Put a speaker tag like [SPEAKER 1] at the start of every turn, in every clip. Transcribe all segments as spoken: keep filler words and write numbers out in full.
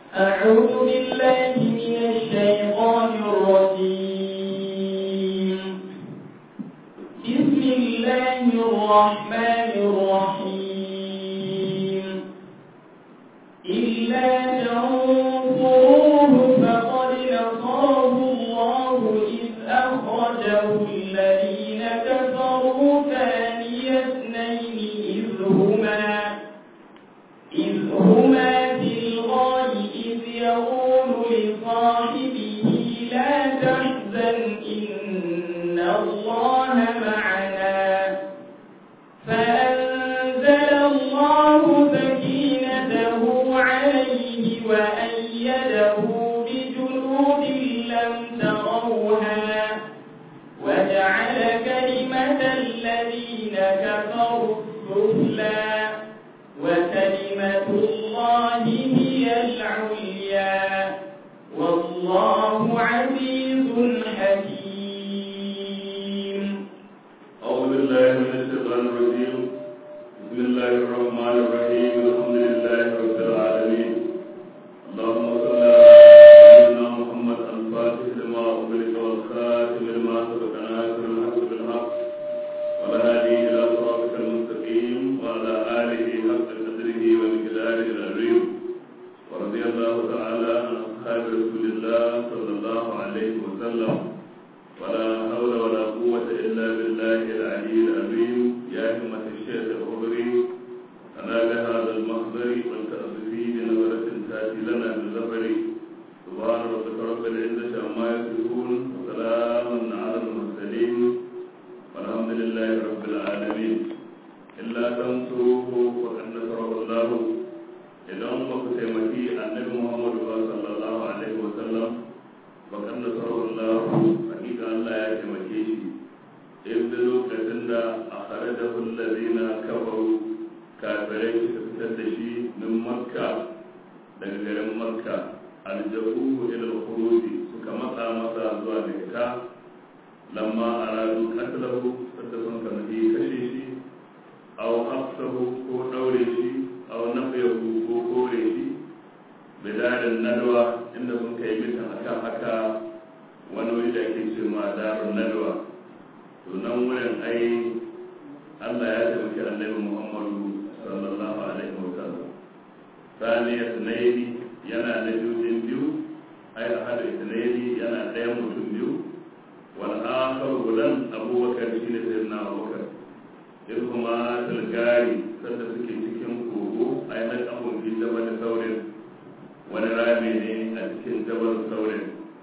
[SPEAKER 1] أعوذ بالله من الشيطان الرجيم. بسم الله الرحمن الرحيم. إلا تنصروه فقد نصره الله إذ أخرجه الذين كفروا ثاني اثنين إذ هما إذ هما في الغار إذ يقول لصاحبه لا تحزن إن الله معنا فأنزل الله سكينته عليه وأيده بجنود لم تروها وجعل كلمة الذين كفروا السفلى وكلمة الله هي العليا والله عزيز حكيم.
[SPEAKER 2] أعوذ بالله من الشيطان الرجيم. بسم الله الرحمن الرحيم. الحمد لله رب العالمين. اللهم صل على سيدنا محمد الفاتح لما أغلق والخاتم لما سبق ناصر الحق بالحق والهادي إلى صراطك المستقيم وعلى آله حق قدره ومقداره العظيم. ورضي الله تعالى عن أصحاب رسول الله صلى الله عليه وسلم. ولا حول ولا قوة إلا بالله العلي العظيم. يا همة الشيخ الخضري أنا بهذا المحضر والتأسفي بنظرة تأتي لنا بالظفر. سبحان ربك رب العزة عما يصفون وسلام على المرسلين والحمد لله رب العالمين. إلا تنصروه فقد نصره الله. إذن وكتمتي النبي محمد صلى الله عليه وسلم فقد نصره الله. حقيقة الله يتمكيش إذ لوكتن أخرجه الذين كفروا كافرين تفتدشي من مكة دقر مكة ألجأوه إلى الخروج سكمتا مسا زوالك لما أرادوا قتله فتسن كمهي كشيشي أو حبسه كو دوريشي أو نفيه كو كوريشي بدار الندوة إنهم كيمتا حكا حكا ونوي da ke ce ma darun nadwa. To nan wurin ai Allah ya taimaki annabi Muhammadu sallallahu alaihi wa sallam. Saniya tunaini yana da jujin biyu, ai ahadu tunaini yana ɗaya mutum biyu. Wal akhar gudan Abubakar shine sayyidina Abubakar. In kuma tilgari sanda suke cikin kogo ai na abun bi da wani saurin wani rami ne a cikin jabal saurin.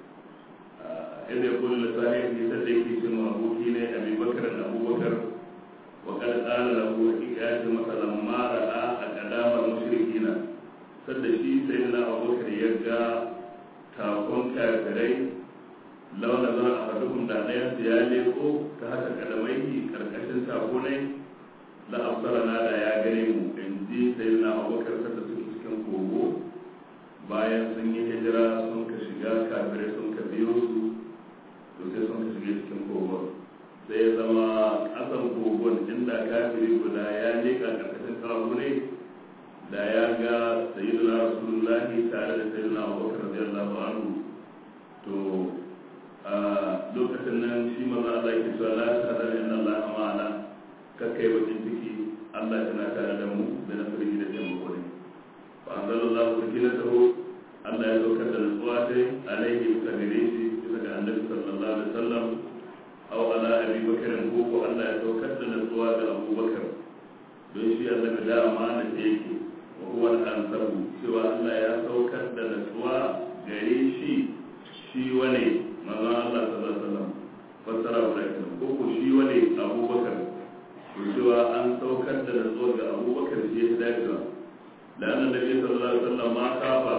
[SPEAKER 2] إذ يقول لصاحبه صديقي ثم أبوكي أبي بكر أبو بكر وقد قال له حقيقات مثلا ما رأى أقدام المشركين صدقي سيدنا أبو بكر يرجع تاكون كافرين لو نظر أحدكم دانيا سياليكو تحت قدميه كركشن تاكوني لأبصرنا لا يغنم إن دي سيدنا أبو بكر صدقي cikin kogo bayan sun yi hijira sun ka shiga kafirai sun ka biyo su to sai sun shige cikin kogon sai ya zama kasan kogon inda kafiri guda ya leka karkashin kawo ne da ya ga sayyidina rasulullahi tare da sayyidina abubakar radiyallahu anhu to a lokacin nan shi maza Allah ke cewa la tahzan inna Allaha ma'ana kakkai bakin ciki Allah tana tare da mu da nasiri da taimako ne fa anzalallahu sakinatahu Allah ya saukar da nutsuwa sai alaihi bisa gare shi bisa ga annabi sallallahu alaihi wasallam aw ala abi bakr ko ko Allah ya saukar da nutsuwa ga Abu Bakar don shi annabi da amana da yake wa huwa al-ansabu cewa Allah ya saukar da nutsuwa gare shi shi wane manzo Allah sallallahu alaihi wasallam fassara wannan ko ko shi wane Abu Bakar to cewa an saukar da nutsuwa ga Abu Bakar shi ya dace da annabi sallallahu alaihi wasallam ma kafa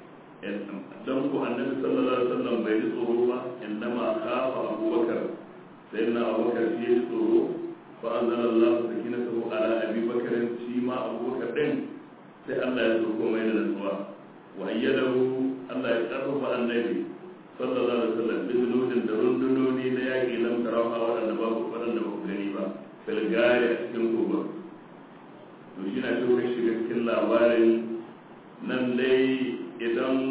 [SPEAKER 2] don ku annabi sallallahu alaihi wasallam bai ji tsoro ba indama kafa abubakar sai na abubakar shi ya ji tsoro fa anzala Allah sakinatahu ala abi bakr shi ma abubakar din sai Allah ya tsoro mai da nutsuwa wa ayyadahu Allah ya karfafa annabi sallallahu alaihi wasallam bi junudin da rundunoni na yaki lam tarawa wadanda ba ku wadanda ba ku gani ba filgari a cikin kogo to shi na cikin shiga cikin labarin nan dai idan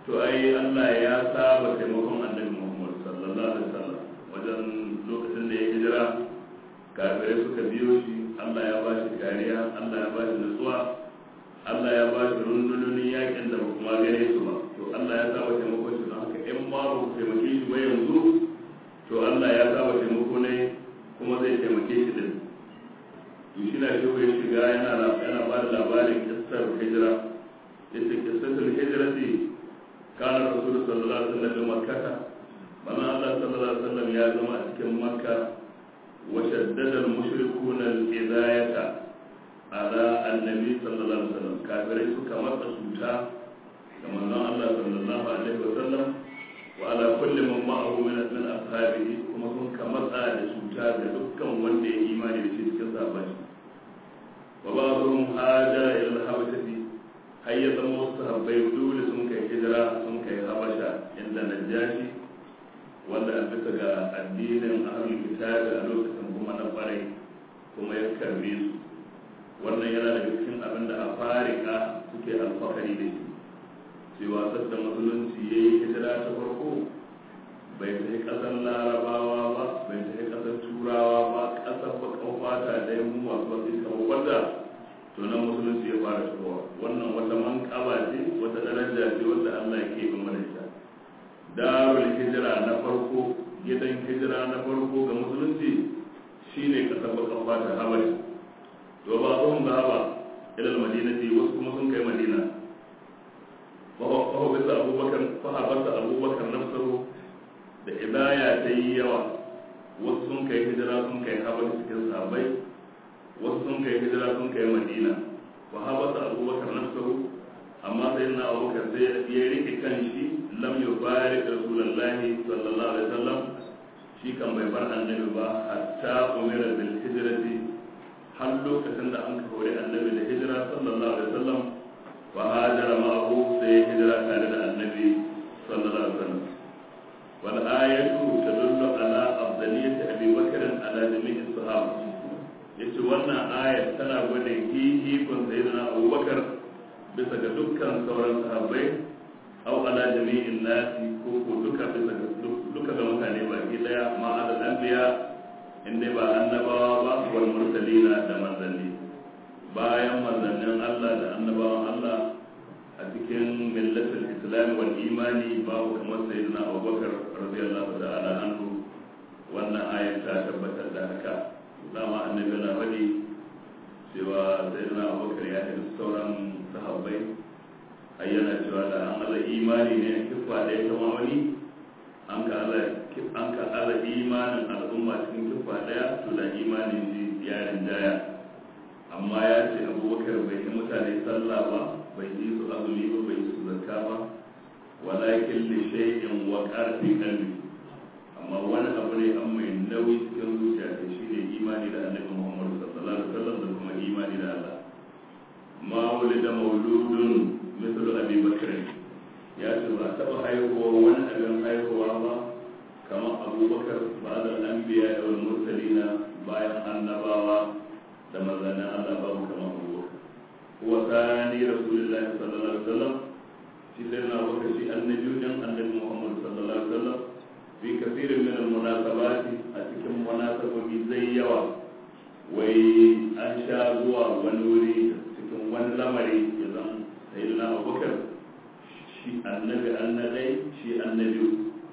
[SPEAKER 2] to ai Allah ya saba taimakon annabi Muhammad sallallahu alaihi wasallam wajen lokacin da ya hijira kafirai suka biyo shi Allah ya ba shi kariya Allah ya ba shi nutsuwa Allah ya ba shi rundunonin yakin da ba kuma gane su ba to Allah ya saba taimakon shi don haka in ma ba ku taimake shi ba yanzu to Allah ya saba taimako ne kuma zai taimake shi din to shi na shi ya shiga yana yana ba da labarin kissar hijira yace kissatul hijrati kana rasul sallallahu alaihi wasallam makkah manzo Allah sallallahu alaihi wasallam ya zama a cikin makka wa shaddada al-mushrikuuna al-idayata ala annabi sallallahu alaihi wasallam kafirai suka matsa cuta ga manzon Allah sallallahu alaihi wasallam wa ala kulli man ma'ahu min min ashabihi kuma sun ka matsa da cuta ga dukkan wanda ya imani da shi cikin sahabbai wa ba'dhum hajara ila al-habashati hayya zama sahabbai dole sun kai hijira sun kai habasha inda najashi wanda bisa ga addinin ahlul kitabi a lokacin kuma na farai kuma ya karbe su wannan yana daga cikin abin da a farika suke alfahari da shi cewa sadda musulunci ya yi hijira ta farko bai tafi ƙasar larabawa ba bai tafi ƙasar turawa ba ƙasar bakan fata da yin masu wasu kamar wadda to nan musulunci ya fara shigowa wannan wata manƙaba ce wata daraja ce wadda Allah ya keɓe mana ita darul hijira na farko gidan hijira na farko ga musulunci shine ƙasar bakan fata habasha to ba sun zaba ilal madinati wasu kuma sun kai madina fa bisa abubakar fa habasa abubakar nafsahu da idaya ta yi yawa wasu sun kai hijira sun kai habasha cikin sahabbai wasu sun kai hijira sun kai madina fa habasa abubakar nafsahu amma sai na abubakar sai ya rike kan shi lam yubarik rasulullahi sallallahu alaihi wasallam shi kan bai bar annabi ba hatta umira bil hijrati har lokacin da an kore annabi da hijira sallallahu alaihi wasallam wa hajara ma'ahu sai hijira tare da annabi sallallahu alaihi wasallam wal ayatu tadullu ala afdaliyati abi bakr ala jami'i sahaba yace wannan ayat tana gwada hihi kun sayyidina abubakar bisa ga dukkan sauran sahabbai aw ala jami'in nasi ko ko duka bisa ga duka ga mutane baki daya ma adal anbiya inda ba annabawa ba wal mursalina da manzanni bayan manzannin Allah da annabawan Allah a cikin millatul islam wal imani babu kamar sayyidina Abubakar radiyallahu ta'ala anhu wannan ayat ta tabbatar da haka dama annabi na faɗi cewa sayyidina Abubakar ya yi sauran sahabbai ayyana cewa da an ala imani ne kifa da ya kama wani an ka ala an ka ala imanin al'umma cikin kifa daya to da imanin shi ya rinjaya amma ya ce abubakar bai yi mutane sallah ba bai yi su azumi ba bai yi su zakka ba walakin li shay'in wa qarfi qalbi amma wani abu ne an mai nauyi cikin zuciya ta shine imani da annabi Muhammad sallallahu alaihi wasallam da kuma imani da Allah ma wulida mauludun mithlu abi bakr ya ce ba taɓa haihuwa wani abin haihuwa ba kamar abubakar ba da anbiya da wal mursalina bayan annabawa da mazanin Allah babu kamar abubakar huwa thani rasulullahi sallallahu alaihi wasallam shi sai na abubakar shi annabi dan annabi Muhammad sallallahu alaihi wasallam fi kathirin min al munasabati a cikin munasabobi zai yawa wai an sha zuwa wani wuri cikin wani lamari ya zan sayyidina abubakar shi annabi annadai shi annabi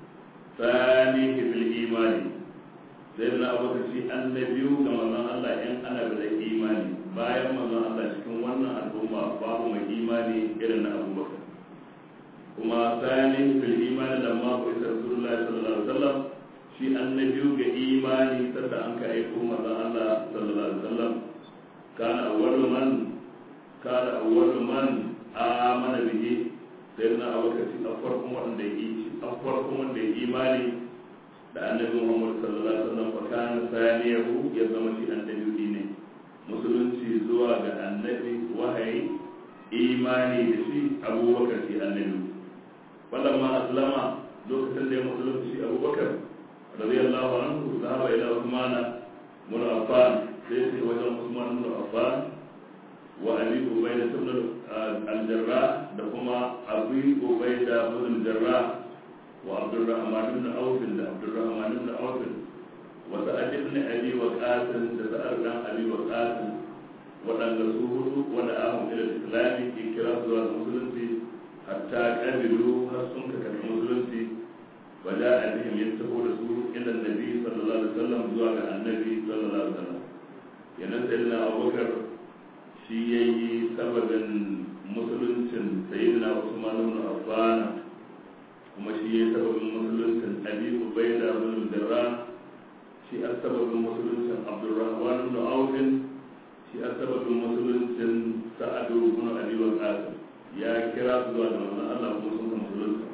[SPEAKER 2] sani fil imani sai na abu shi annabi ga manzon Allah in ana da imani bayan manzon Allah cikin wannan al'umma babu mai imani irin na Abubakar kuma sani fil imani da ma ko Rasulullahi sallallahu alaihi wasallam shi annabi ga imani sadda an ka aiko manzon Allah sallallahu alaihi wasallam kana awwalu man kana awwalu man amana bihi sai na abubakar shi a farkon wanda ya yi a farkon wanda ya imani da annabi Muhammad sallallahu alaihi wasallam fa kana saniyahu ya zama shi annabi ne musulunci zuwa ga annabi wahayi imani da shi abubakar shi annabi falamma aslama lokacin da ya musulunci shi abubakar radiyallahu anhu zahaba ila usmana mun affan sai sai wajen usman mun affan wa abi ubayda ibn al-jarrah da kuma abi ubayda ibn al-jarrah wa abdurrahman ibn auf da abdurrahman ibn auf wa sa'ad ibn abi waqas da sa'ad dan abi waqas wadanda su hudu wanda ahum ila islami ke kira zuwa musulunci hatta kabilu har sun ka karbi musulunci wada abihim yantahu da su ila annabi sallallahu alaihi wasallam zuwa ga annabi sallallahu alaihi wasallam kenan sayyidina abubakar shi yayi sababin musuluncin sayyidina usman ibn affan kuma shi yayi sababin musuluncin abi ubayda ibn jarrah shi a sababin musuluncin abdurrahman ibn auf shi a sababin musuluncin sa'adu ibn abi waqas ya kira su zuwa da manzon Allah kuma sun musulunta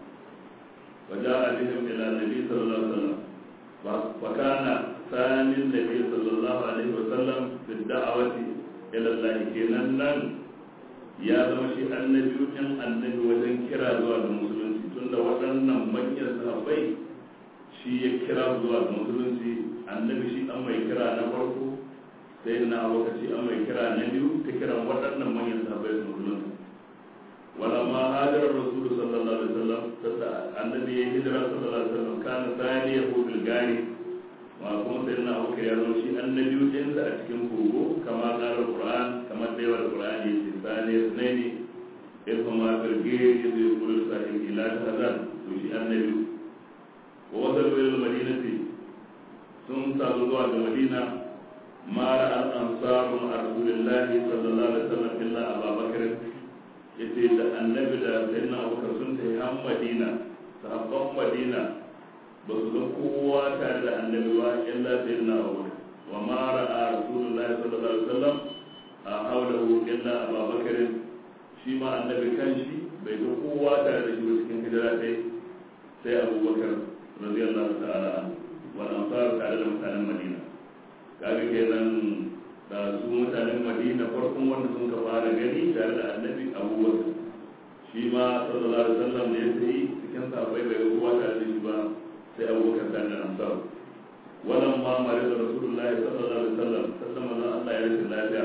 [SPEAKER 2] waja'a bihim ila nabi sallallahu alaihi wasallam wa kana ثاني النبي صلى الله عليه وسلم في الدعوة إلى الله kenan nan ya zama shi annabi in annabi wajen kira zuwa ga musulunci tunda waɗannan manyan sahabbai shi ya kira zuwa ga musulunci annabi shi an mai kira na farko sai na lokaci an mai kira na biyu ta kiran waɗannan manyan sahabbai su musulunci ولما هاجر الرسول صلى الله عليه وسلم النبي هجرة صلى الله عليه وسلم كان ثانيه في الغار ma kuma sai na hauka ya zo shi annabi ɗinsa a cikin kogo kama ƙarar ƙura'an kamar da yawa da ƙura'an ya ce sani ya sunai ne ya kuma firge ya zai kula da sahin ila ta hazar to shi annabi ko wata bayan madina ce sun samu zuwa ga madina mara al'ansarun a rasulillahi sallallahu alaihi wasallam illa ababakar ya ce da annabi da sai na hauka sun ta yi han madina sahabban madina ba su ga kowa tare da annabi ba illa sai na abu wa ma ra'a rasulullahi sallallahu alaihi wasallam a hawlahu illa abubakar shi ma annabi kanshi bai ga kowa tare da shi ba cikin hijira sai sai abubakar radiyallahu ta'ala wal ansar tare da mutanen madina kaga kenan da su mutanen madina farkon wanda sun ka fara gani tare da annabi abubakar shi ma sallallahu alaihi wasallam ne sai cikin sahabbai bai ga kowa tare da shi ba sai abubakar da nan amsar wannan ma mare da rasulullahi sallallahu alaihi wasallam sallama da Allah ya rashin lafiya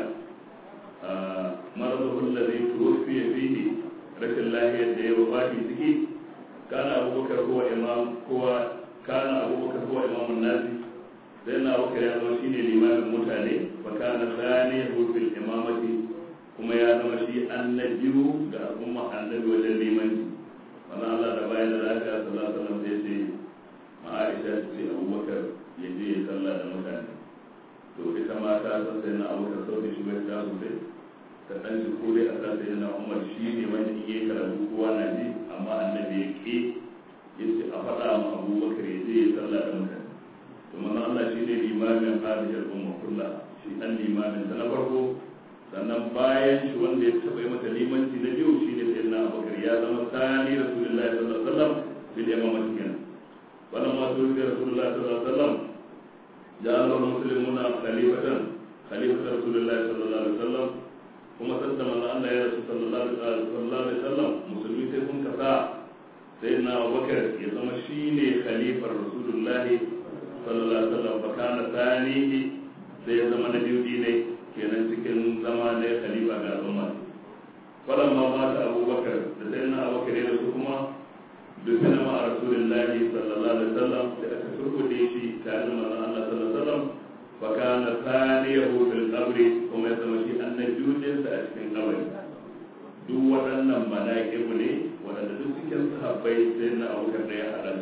[SPEAKER 2] a maradahu alladhi tuwfiya fihi rashin lafiya da ya wafati ciki kana abubakar huwa imam kowa kana abubakar huwa imamun nasi sai na abubakar ya zama shine limamin mutane fa kana thanihu fil imamati kuma ya zama shi annabiyu da al'umma annabi wajen limanci wannan Allah da bayan da lafiya sallallahu alaihi wasallam sai ce ma'aisha ce abubakar ya je ya sallah da mutane to ita ma ta san sai na abubakar sau da shugaban ta sosai ta ɗan shi kore a sa sai na umar shi ne wanda iya karatu kowa na ji amma annabi ya ke ya ce a faɗa ma abubakar ya je ya sallah da mutane to manzon Allah shi ne limamin hadiyar umma kulla shi ɗan limamin ta na farko sannan bayan shi wanda ya taɓa yi mata limanci na biyu shi ne sai na abubakar ya zama sani rasulullahi sallallahu alaihi wasallam bil imamati kenan ولما توفي رسول الله صلى الله عليه وسلم جعل المسلمون خليفة خليفة رسول الله صلى الله عليه وسلم kuma sanda manzo Allah ya rasu sallallahu alaihi wasallam musulmi sai sun kasa sai na Abubakar ya zama shine khalifar Rasulullah sallallahu alaihi wasallam fa kana tanihi sai ya zama na biyu ne kenan cikin zama ne khalifa ga al'umma falamma mata Abubakar da sai na Abubakar ya rasu kuma dukkan ma Rasulullah sallallahu alaihi wasallam da aka turbude shi tare da manzo Allah sallallahu alaihi wasallam fa kana thaniyahu fil qabri kuma ya zama shi annabiyyin sa a cikin kabari duk waɗannan mala'iku ne waɗanda duk cikin sahabbai sai na Abubakar da ya hada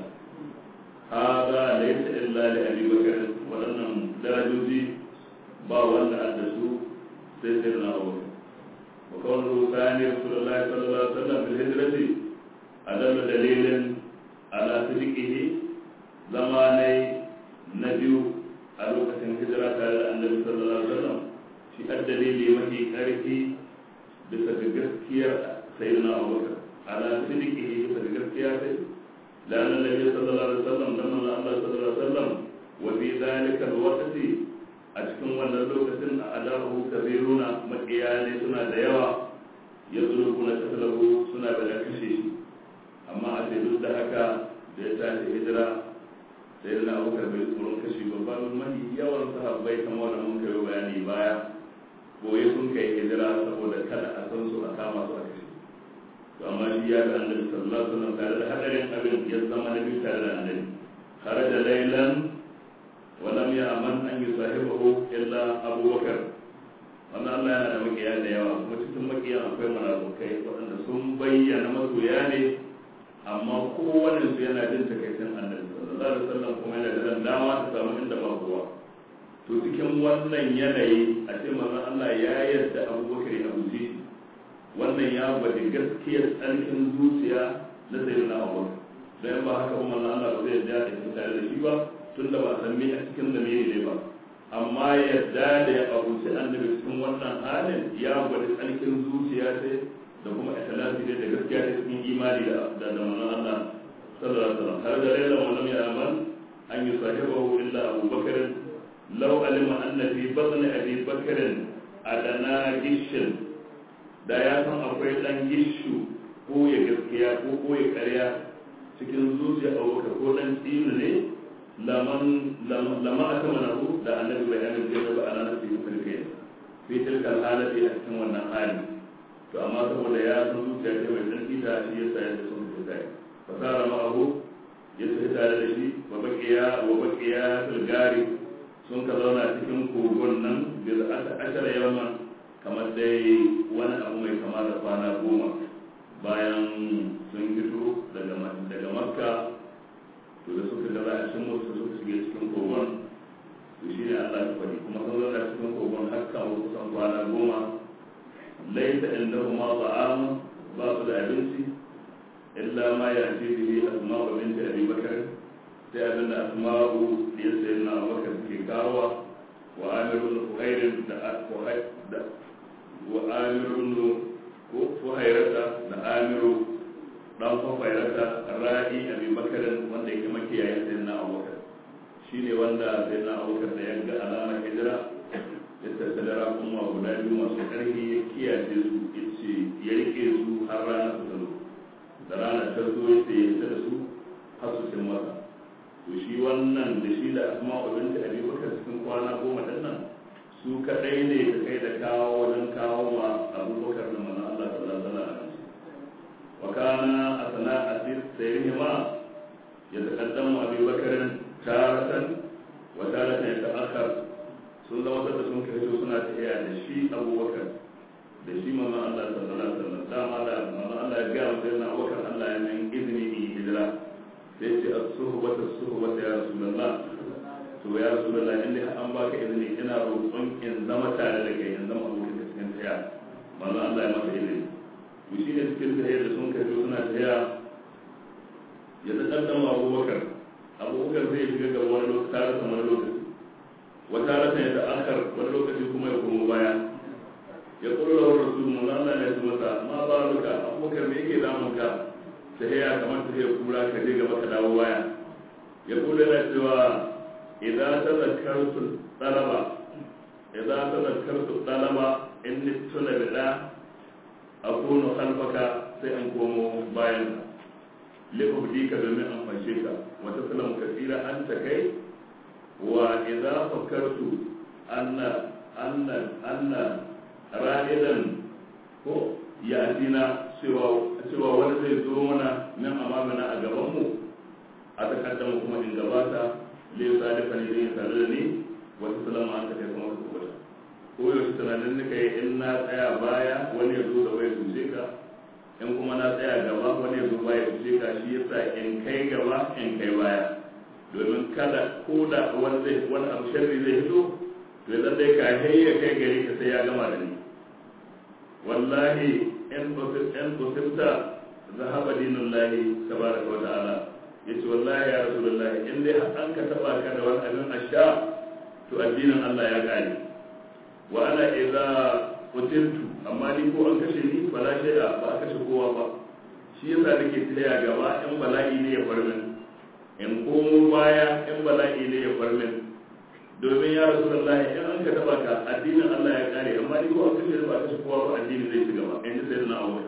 [SPEAKER 2] hada laysa illa li Abi Bakr waɗannan darajoji ba wanda adda su sai sai na Abubakar wa qawlu thani Rasulullah sallallahu alaihi wasallam bil hijrati adalla dalilin ala sidqihi zamanai na biyu a lokacin hijira tare da annabi sallallahu alaihi wasallam shi addalili mafi karfi bisa ga gaskiyar sayyidina Abubakar ala sidqihi bisa ga gaskiya sai lana nabi sallallahu alaihi wasallam dan manzo Allah sallallahu alaihi wasallam wa fi dhalika alwaqti a cikin wannan lokacin adahu kabiruna makiyane suna da yawa yazuruna tatlabu suna da kashe shi amma a sai duk da haka da ya tashi hijira sai da abubakar bai tsoron kashi babban mahi yawan sahabbai kamar da mun kai bayani baya boye sun kai hijira kada a san su a kama su a kashe to amma shi ya ga annabi sallallahu alaihi wasallam tare da hadarin abin ya zama nabi tare da annabi kharaja laylan wa lam ya'man an yusahibahu illa Abu Bakar wannan Allah yana da makiya da yawa kuma cikin makiyan akwai munafukai waɗanda sun bayyana masoya ne amma kowane su yana jin takaicin annabi sallallahu alaihi wasallam kuma yana da dama ta samu inda ba kowa to cikin wannan yanayi a ce manzon Allah ya yarda Abu Bakar ya abuce wannan ya bada gaskiyar tsarkin zuciya na sayyidina Abu Bakar dan ba haka kuma manzon Allah ba zai yarda da tare da shi ba tunda ba san me a cikin da ne ba amma yadda da ya abuci annabi cikin wannan halin ya gwada tsarkin zuciya ce da kuma ikhlasi da gaskiya ta cikin imani da da manzon Allah sallallahu alaihi wasallam har da rayuwar wannan ya aman an yi sahibahu illa Abu Bakar law alima anna fi batn Abi Bakar adana gishin da ya san akwai dan gishu ko ya gaskiya ko ko ya ƙarya cikin zuciya Abu Bakar ko dan tsinu ne laman lama atamanahu da annabi bai amince da ba ana nasi filke fi tilkal halati a cikin wannan hali to amma saboda ya san zuciya ta mai tsarki ta shi yasa ya san ta kai fasara ma'ahu ya tafi tare da shi wa baqiya wa baqiya fil gari sun ka zauna cikin kogon nan bil ashara yawma kamar dai wani abu mai kama da kwana goma bayan sun fito daga daga makka to da suka ga a cikin musu suka shige cikin kogon to shi ne Allah ya faɗi kuma sun zauna cikin kogon har kawo kusan kwana goma laita indahu ma ta'am ba su da abinci illa ma ya ce bihi asma'u binti Abi Bakar sai abinda asma'u da ya sayi na Abubakar suke kawowa wa amirun fuhairin da da wa amirun ko fuhairata da amiru dan fafairata ra'i Abi Bakar wanda yake makiyayin sai na Abubakar shine wanda sai na Abubakar da yanga alama hijira ya tattara kuma guda biyu masu karfi ya kiyaye su yace ya rike su har rana ta zo da rana ta zo yace ya tada su har su cin masa to shi wannan da shi da Asma'u binti Abi Bakar cikin kwana goma din nan su kadai ne da kai da kawo wajen kawo wa Abubakar da manzon Allah sallallahu alaihi wasallam وكان أثناء سيرهما يتقدم أبي بكر تارة وتارة يتأخر sun zama da sun kai su suna tafiya da shi abubakar da shi manzon Allah sallallahu alaihi wasallam dama da manzon Allah ya ga mutum na abubakar Allah ya nan izini in hijira sai ce as-suhbatu as-suhbatu ya rasulullah to ya rasulullah inda an baka izini ina roƙon in zama tare da kai in zama abokin cikin tafiya manzon Allah ya masa izini to shi ne cikin tafiya da sun kai suna tafiya ya tsaddama abubakar abubakar zai shiga ga wani lokaci tare da wani lokaci wata rata ya ta'akar wani lokaci kuma ya komo baya ya kullu lahu rasulun Allah ne su masa ma ba luka abubakar me yake damun ka tahiya kamar tahiya kura ka je gaba ka dawo baya ya kullu yana cewa idza tadhakkartu talaba idza tadhakkartu talaba inni tuna bida akunu khalfaka sai an komo bayan likubdika domin an fashe ka wata salamu kasira an ta kai وإذا فكرت أن أن أن رائدا هو يأتينا سوى سوى ولد يزورنا من أمامنا أجابهم أتقدم كما إن جباتا ليصادفني ليصادفني وتسلم عنك كيف ما تقول ko yaushe tunanin nika yi in na tsaya baya wani ya zo da waya tuce ka in kuma na tsaya gaba wani ya zo baya tuce ka shi yasa in kai gaba in kai baya domin kada ko da wani zai wani abu sharri zai hito to ya dai ka hayya kai gari ka sai ya gama da ni wallahi in kusur in kusurta zahaba dinullahi tabaraka wa ta'ala yace wallahi ya rasulullahi in dai an ka taba ka da wani abin asha to addinin Allah ya kare wa ana idza qutiltu amma ni ko an kashe ni bala shay'a ba kashe kowa ba shi yasa nake tsaya gaba in bala'i ne ya farmin in komo baya in bala'i ne ya farmin domin ya rasu da lahi in an ka taba ka addinin Allah ya kare amma ni ko an kashe ba kashe kowa ba addini zai ci gaba in ji sai na aure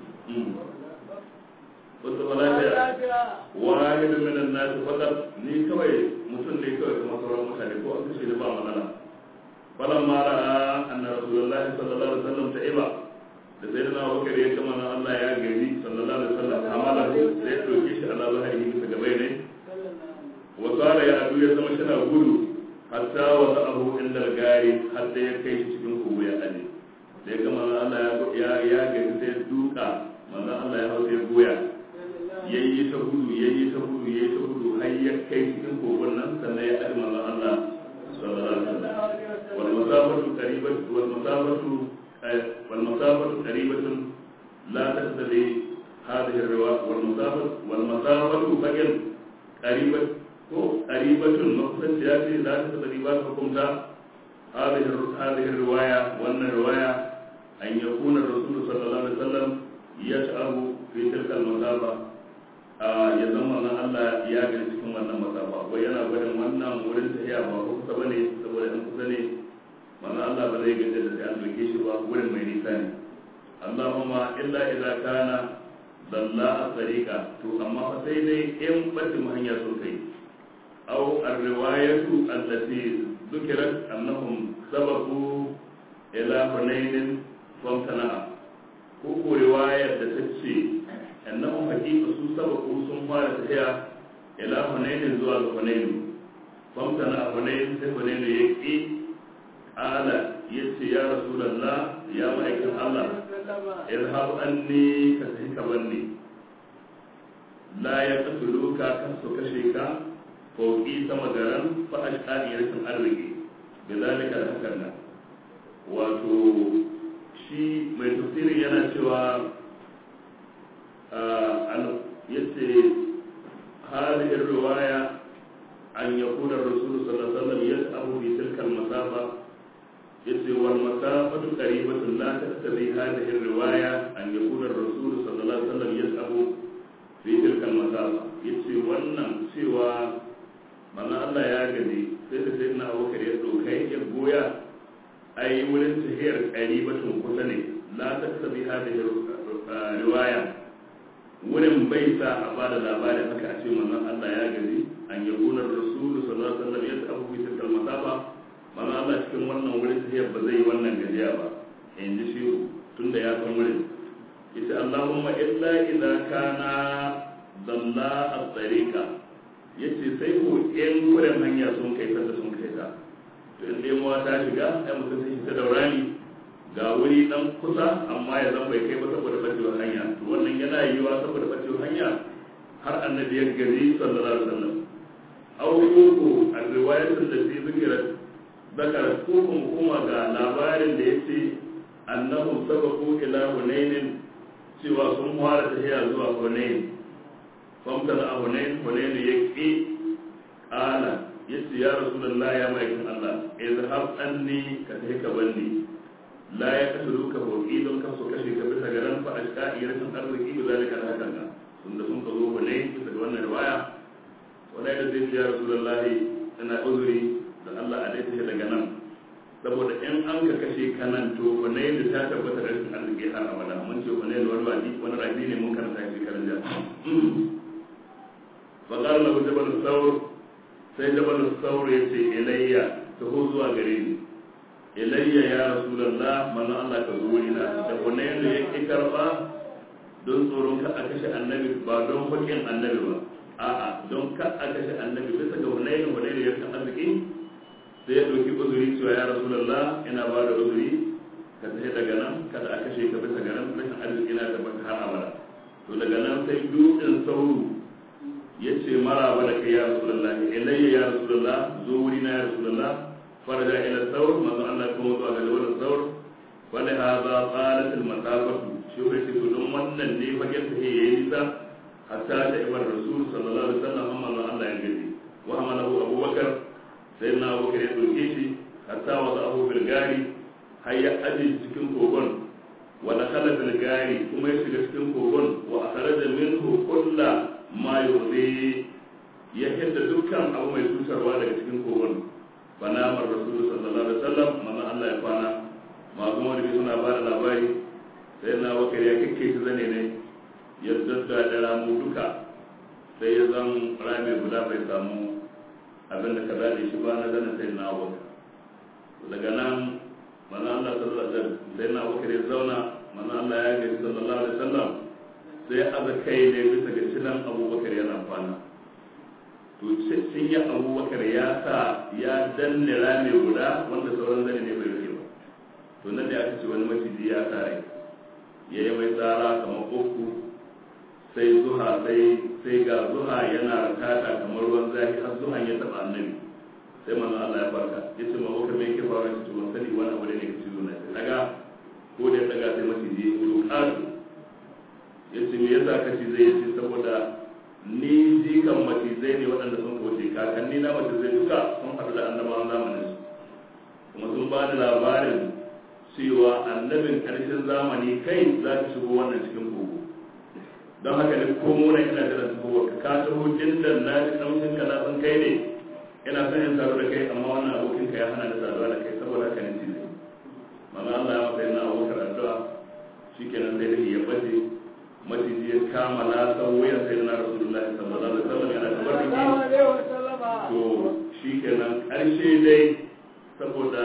[SPEAKER 2] wasu bala'a wahid min an-nas faqat ni kawai mutum ne kawai kuma sauran mutane ko an kashe ba matsala falan ma ra'a anna rasulullahi sallallahu alaihi wasallam ta'iba da sai da nawa bakar ya kama na Allah ya gari sallallahu alaihi wasallam amala sai ya doke shi ala bahari bisa gabai ne wa sara ya adu ya zama shana gudu hatta wa abu inda gari hatta ya kai shi cikin kogo ya aje da ya kama na Allah ya ya gari sai duka manzo Allah ya hausa ya goya yayi ta gudu yayi ta gudu yayi ta gudu har ya kai cikin kogon nan sannan ya aje manzo Allah sallallahu alaihi wasallam wal masafatu qaribatu wal masafatu والمسافة قريبة لا تقتضي هذه الرواية والمسافة والمسافة بين قريبة قريبة مقصد سياسي لا تقتضي حكمها هذه هذه الرواية وأن الرواية أن يكون الرسول صلى الله عليه وسلم يشعر في تلك المسافة ya zama na Allah ya gani cikin wannan masafa wai yana gwadin wannan wurin tafiya ba ko kusa bane saboda in kusa ne manzo Allah ba zai gaje da sai an doke shi ba wurin mai nisa ne Allahumma illa idza kana dalla at-tariqa to amma fa sai dai in batin hanya sun kai aw ar-riwayatu allati dhukirat annahum sababu ila hunain famtana ko ko riwayar da tace annahum haqiqa su sababu sun fara tafiya ila hunain zuwa ga hunain famtana hunain sai hunain yake ala yace ya rasulullah ya ma'aikin Allah irhab anni ka sai ka banni la ya qatuluka kan su kashe ka fauki sama garan fa ashqani rashin arziki bizalika hakanna wato shi mai tafsiri yana cewa an yace hadhihi riwaya an yakuna ar-rasul sallallahu alaihi wasallam yas'abu bi tilka al-masafa yace wal masafatu qaribatun la taqtadi hadhihi ar-riwaya an yakuna ar-rasul sallallahu alaihi wasallam yas'abu fi tilka al-masafa yace wannan cewa manzo Allah ya gani sai da sayyidina Abubakar ya doka ya goya ai wurin tahiyar qaribatun kusa ne la taqtadi hadhihi riwaya wurin bai sa a bada labarin haka a ce manzo Allah ya gani an yakuna ar-rasul sallallahu alaihi wasallam yas'abu fi tilka al-masafa mana Allah cikin wannan wurin tahiyar ba zai yi wannan gajiya ba in ji shi tunda ya san wurin yace Allahumma illa idza kana dalla at-tariqa yace sai ko in wurin hanya sun kai ta sun kai ta to in dai mu ta shiga ai mutum sai ta daurani ga wuri dan kusa amma ya zan bai kai ba saboda bacewar hanya to wannan yana yiwa saboda bacewar hanya har annabi ya gari sallallahu alaihi wasallam aw ko al-riwayat allati dhikrat zakara ko kuma ga labarin da yace annahum sababu ila hunain cewa sun fara tafiya zuwa hunain famtana hunain hunain yake ala yace ya rasulullahi ya mai Allah izhab anni ka tafi ka banni la ya kasuru ka hoki don ka so kashe ka bisa garan fa ashka iratin arziki da zalika hakan ka tunda sun ka zo hunain bisa ga wannan riwaya wala da zai ya rasulullahi ina uzuri da Allah a daita shi daga nan saboda in an ka kashe kanan to wane da ta tabbata da rashin arziki har abada mun ce wane da wani wadi wani rabi ne mun karanta shi karan da fa qala lahu jabal thawr sai jabal thawr yace ilayya ta ho zuwa gare ni ilayya ya rasulullah manzo Allah ka zo ina da wane da yake karba don tsoron ka a kashe annabi ba don hukin annabi ba a'a don ka a kashe annabi bisa ga wane ne wane da yake arziki sai ya ɗauki uzuri cewa ya rasulullah ina ba da uzuri ka tafi daga nan kada a kashe ka bisa ga nan rashin arziki na tabbata har abada to daga nan sai dutsen sauro ya ce maraba da kai ya rasulullah ilayya ya rasulullah zo wuri na ya rasulullah faraja ila saur manzo Allah kuma zuwa ga wannan saur wala hada qalat al masafatu shi ne ce don wannan ne fagen ta yayi nisa hatta da ibar rasul sallallahu alaihi wasallam amma Allah ya gaji wa amalahu abubakar sai na abubakar ya ɗauke shi hatta wata abu bilgari har ya aje cikin kogon wa dakhala bilgari kuma ya shiga cikin kogon wa akhraja minhu kulla ma yurdi ya hidda dukkan abu mai tutarwa daga cikin kogon bana mar rasul sallallahu alaihi wasallam manzo Allah ya kwana ma kuma wani suna ba da labari sai na abubakar ya kike shi zane ne ya dadda da ramu duka sai ya zan rami guda bai samu abin da ka zaɗe shi ba na zana sai na abubakar daga nan mana Allah sallallahu alaihi wasallam sai na abubakar ya zauna mana Allah ya gari sallallahu alaihi wasallam sai aza kai ne bisa ga cinan Abubakar yana kwana to cin ya Abubakar ya sa ya danne rami guda wanda sauran zane ne bai rufe ba to nan da aka ce wani maciji ya tare ya yi mai tsara kamar uku sai zuha sai sai ga zuha yana ratata kamar ruwan zafi har zuhan ya taba annabi sai manzo Allah ya farka yace ma Abubakar me yake faruwa shi to sani wani abu ne ke cizo na daga ko da daga sai maciji to kasu yace me yasa ka ci zai yace saboda ni jikan macizai ne waɗanda sun kauce kakanni na macizai duka sun haɗu da annabawan zamanin su kuma sun ba da labarin cewa annabin ƙarshen zamani kai za ka shigo wannan cikin kogo don haka ne ko muna ina da kogo ka ka taho jindan na ji kamshin ka na san kai ne ina son in sadu da kai amma wannan abokin ka ya hana da saduwa da kai saboda haka ne cizai manzo Allah ya masa yana abokar addu'a shikenan sai da ya bace maciji ya kama lasan wuyan sai na Rasulullah sallallahu alaihi wasallam yana kamar da to shikenan karshe dai saboda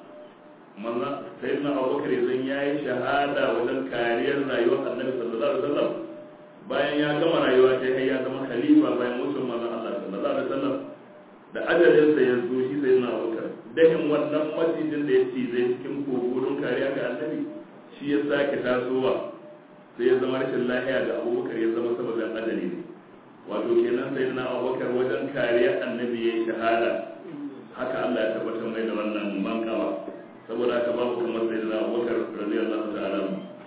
[SPEAKER 2] manzo sai na Abubakar zan yayi shahada wajen kariyar rayuwar Annabi sallallahu alaihi wasallam bayan ya gama rayuwa sai har ya zama khalifa bayan mutum manzo Allah sallallahu alaihi wasallam da ajalin sa yanzu shi sai na Abubakar dahin wannan macijin da ya ci zai cikin kogurin kariya ga Annabi shi ya sake tasowa sai ya zama rashin lahiya da Abubakar ya zama sababin ajali ne wato kenan sai na Abubakar wajen kariya Annabi ya shahada haka Allah ya tabbatar mai da wannan mankawa saboda haka babu kamar sai da Abubakar radiyallahu ta'ala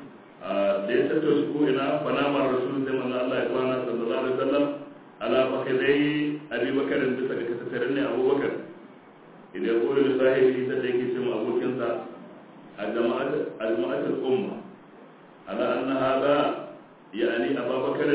[SPEAKER 2] da ya tattauna ko ina fanamar rasul sai manzo Allah ya kwana sallallahu alaihi wasallam ala fakhidai Abi Bakar bisa ga kasatarin ne Abubakar idan ko da sahibi sai yake cewa abokinsa a jama'at al-jama'atul umma ala anna hada yani Abu Bakar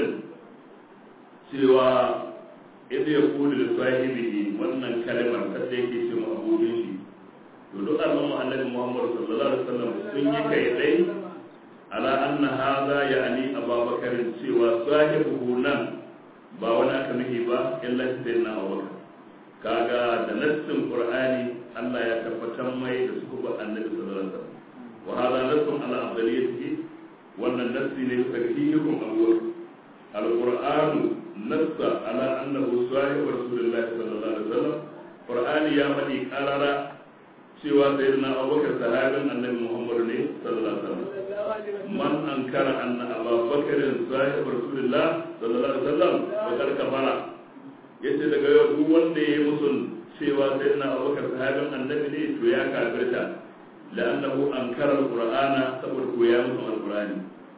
[SPEAKER 2] cewa idan ya kula da sahibi wannan kalmar sai yake cewa abokin shi to duk al'umma annabi Muhammad sallallahu alaihi wasallam sun yi kai dai ala anna hada yani Abu Bakar cewa sahibu nan ba wani aka nufi ba illa sayyidina Abubakar kaga da nassin Qur'ani Allah ya tabbatar mai da su ba annabi sallallahu alaihi wasallam wa hada nassun ala afdaliyatihi wannan nassi ne bisa ga hikum Abubakar al-Qur'anu nassa ala annahu sahibu Rasulullahi sallallahu alaihi wasallam Qur'ani ya faɗi karara cewa sayyidina Abubakar sahabin annabi Muhammad ne sallallahu alaihi wasallam man ankara anna Abubakar sahibu Rasulullah sallallahu alaihi wasallam bakar kafara yace daga yau duk wanda yayi musun cewa sayyidina Abubakar sahabin annabi ne to ya kafirta la'annahu ankara al-Qur'ana saboda ko ya musu al-Qur'ani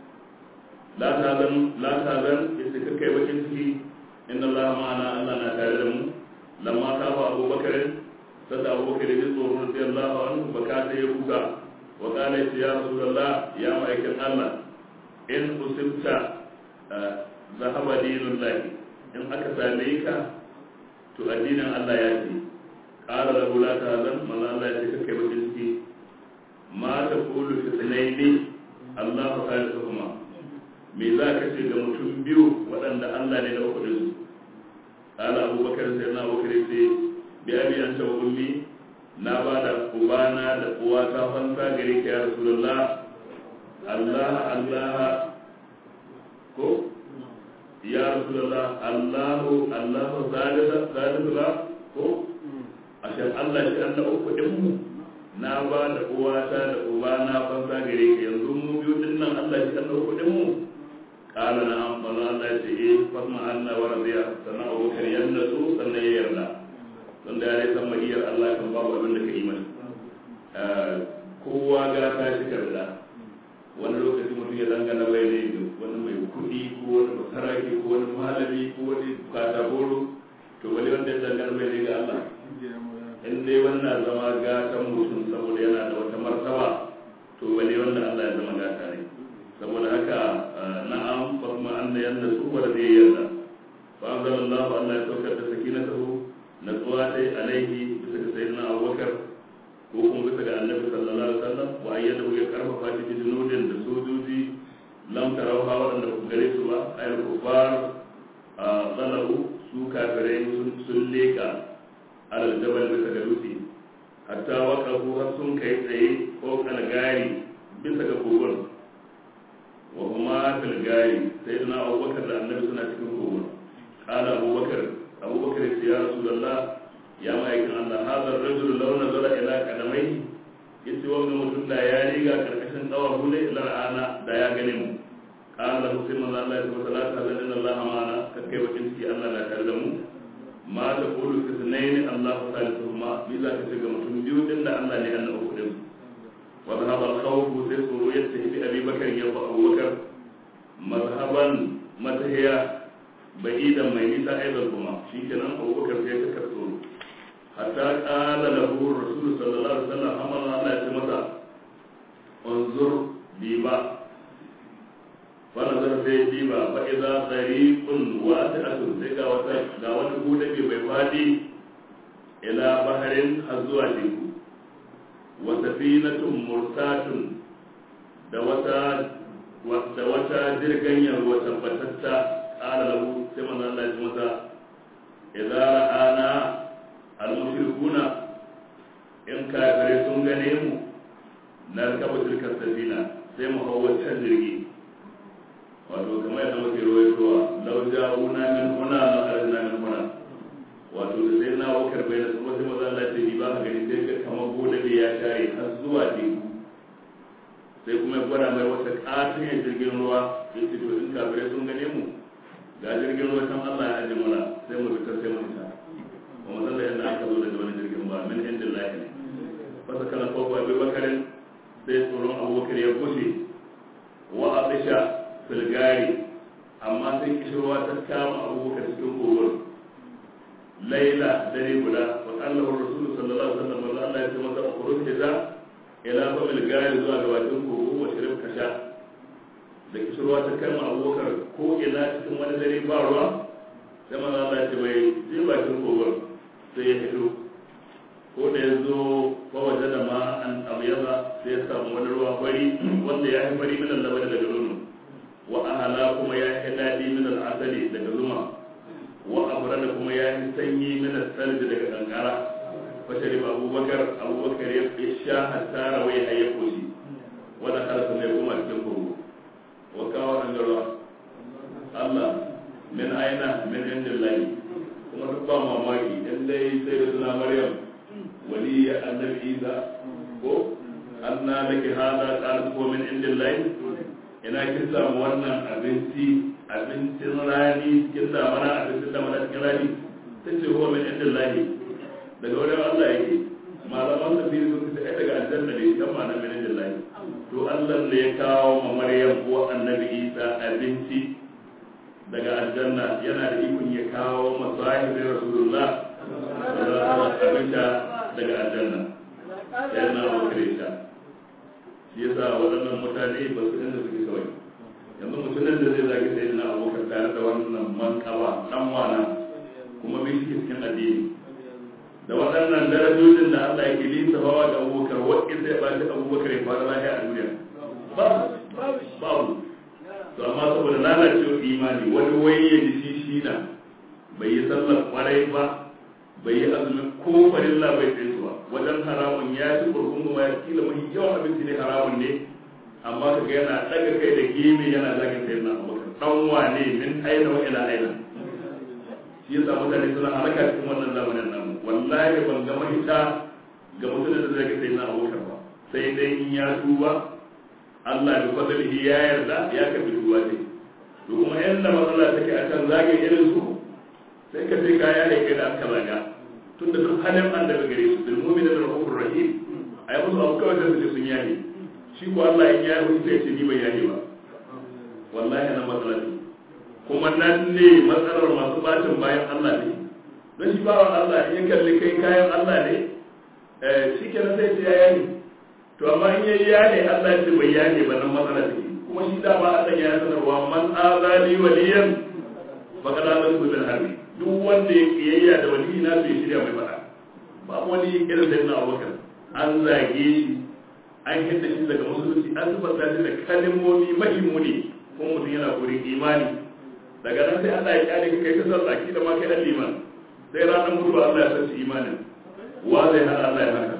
[SPEAKER 2] la tazan la tazan yace kai bakin ciki inna Allah ma'ana Allah na tare da mu lamma ta ba Abubakar sai Abubakar ya tsoro sai Allah anhu baka sai ya buga wa kana ya Rasulullah ya ma'aikin Allah in usibta zahaba dinullah in aka same ka to addinin Allah ya ce qala lahu la tahzan man Allah ya ce kai bakin ciki ma ta qulu fi sunaini Allah khaliquhuma me za ka ce ga mutum biyu waɗanda Allah ne da uku su qala Abubakar sai na Abubakar sai bi abi anta wa ummi na ba da ubana da uwata fansa gare ka ya Rasulullah Allah Allah ko ya Rasulullah Allahu Allahu zalika zalika ko ashe Allah shi Allah uku din mu na ba da uwata da ubana fansa gare ka yanzu mu biyu din nan Allah shi Allah uku din mu qala na am bala Allah ce eh fatma anna wa radiya sana Abubakar yannatu sannan ya yarda don da ya san mahiyar Allah kan babu abin da ka yi masa kowa ga ta shi karda wani lokaci mutum ya dangana bai ne wani mai kuɗi ko wani masaraki ko wani malami ko wani katagoro to wani wanda ya dangana bai ne ga Allah in dai wannan zama gatan mutum saboda yana da wata martaba to wani wanda Allah ya zama gata ne saboda haka na'am fa kuma an da yanda su wanda zai yarda fa anzalallahu Allah ya saukar da sakinatahu natsuwa dai alaihi bisa ga sayyidina Abubakar ko kuma bisa ga annabi sallallahu alaihi wasallam wa ayyadahu ya karfafa shi junudin da sojoji lam tarawha wadanda ku gare su ba ayal kufar zalahu su kafirai sun sun leka alal jabal bisa ga dutse hatta waqafu har sun kai tsaye ko kalgari bisa ga kogon sayyidina Abubakar da annabi suna cikin kogo qala Abubakar Abubakar ya ce ya Rasulullah ya ma'aikin Allah hadha ar-rajul law nazala ila qadamaihi yace wannan mutum da ya riga karkashin tsawon hule ila ana da ya gane mu qala lahu sai manzo Allah ya ce salatu ala inna Allah ma'ana kai bakin ciki Allah na tare da mu ma ta qulu fi sunayn Allah salisuhuma bi za ka ce ga mutum biyu din da Allah ne Allah uku din wa dhahaba al-khawf sai tsoro ya tafi bi Abi Bakar ya fa Abu Bakar mazhaban matahiya ba'idan mai nisa aidan kuma shikenan Abu Bakar sai ta karso hatta qala lahu Rasul sallallahu alaihi wasallam amma Allah ya ce masa unzur biba wannan sai diba fa idza tariqun wasi'atun sai ga wata ga wani gude mai fadi ila baharin azwa teku wa safinatun mursatun da wata da wata jirganyar ruwa tabbatatta qala lahu sai manzo Allah ya masa idza ra'ana al-mushrikuna in kafirai sun gane mu na kaba tilka safina sai mu hawo wancan jirgi wato kamar yadda muke rawaitowa law ja'una min huna la arna min huna wato da sai na wakar bai da kuma sai manzo Allah ya ce ba ka gani sai ka kamar gode da ya share har zuwa teku sai kuma ya gwada mai wata katin jirgin ruwa ya ce to in kafirai sun gane mu ga jirgin ruwa kan Allah ya aje mana sai mu fitar sai mu fita kuma san da yadda aka zo da wani jirgin ba min indin lahi ne fasa kana ko Abu Bakar sai tsoron Abu Bakar ya kushe wa Aisha filgari amma sai kishirwa ta kama Abu Bakar cikin kogon laila dare guda wa Allah Rasul sallallahu alaihi wasallam Allah ya ce masa ukhruj idza ila famil gari zuwa ga bakin kogo wa shirif kasha da kishirwa ta kama Abu Bakar ko ina cikin wani dare ba ruwa sai manzo Allah ya ce bai je bakin kogon sai ya fito ko da ya zo fa waje da ma an abyada sai ya samu wani ruwa fari wanda ya yi fari min al-laban daga nono wa ahala kuma ya yi dadi min al-asali daga zuma wa abrada kuma ya yi sanyi min al-salj daga kankara fashari ba Abubakar Abubakar ya sha hatta rawai hayya koshi wanda kada mai kuma cikin kogo wa kawo an garwa Allah min aina min indillahi kuma duk ba mamaki in dai sai da suna Maryam waliya annabi Isa ko anna laki hada qala ko min indillahi ina kin samu wannan abinci abincin rani kin da mana abincin da mana cikin rani sai ce huwa min indillahi daga wurin Allah yake malaman tafsiri sun ce daga aljanna ne dan ma nan min indillahi to Allah ne ya kawo ma Maryam ko annabi Isa abinci daga aljanna yana da ikon ya kawo masahibin Rasulullah abinda daga aljanna yana wakare ta shi yasa waɗannan mutane ba su inda suke kawai yanzu mutumin da zai zagi sai na abokan tare da wannan mankawa dan wana kuma bai shi cikin addini da waɗannan darajojin da Allah yake lisa bawa da abubakar wakil zai ba shi abubakar ya fara lafiya a duniya babu babu to amma saboda lalacewa imani wani wai ya ji shi shi na bai yi sallar kwarai ba bai yi azumin ko farilla bai tsaye su ba wajen haramun ya ci kurkun ma ya kila mai yawan abinci ne haramun ne amma kaga yana daga kai da gemi yana zagin sai na abubakar dan wane min aina wa ila aina shi yasa mutane suna halaka cikin wannan zamanin namu wallahi ban ga mahita ga mutumin da zai sai na abubakar ba sai dai in ya tuba Allah da fadlihi ya yarda ya karbi tuba ce to kuma yanda matsala take a kan zagin irin su sai ka sai kaya ne kai da aka zaga tun da duk halin an daga gare su bil mu'minin da rahmanur rahim ai musu abu kawai da su sun yahi shi ko Allah in yahi sai ce ni bai yahi ba wallahi na matsala ne kuma nan ne matsalar masu bacin bayan Allah ne don shi bawan Allah in kalli kai kayan Allah ne eh shi kenan sai ce ya yahi to amma in yayi yahi Allah ya ce bai yahi ba nan matsala ne kuma shi da ba Allah ya sanarwa man azali waliyan faqad azali bil harbi duk wanda ya kiyayya da wali na bai shirya mai fada ba wani irin da na Abubakar an zage shi an hidda shi daga musulunci an zubarta shi da kalmomi mahimuni kuma mutum yana gurin imani daga nan sai Allah ya kyale ka kai ta sallah ki da ma kai dan liman sai ranar mutuwa Allah ya san shi imanin wa zai hada Allah ya haka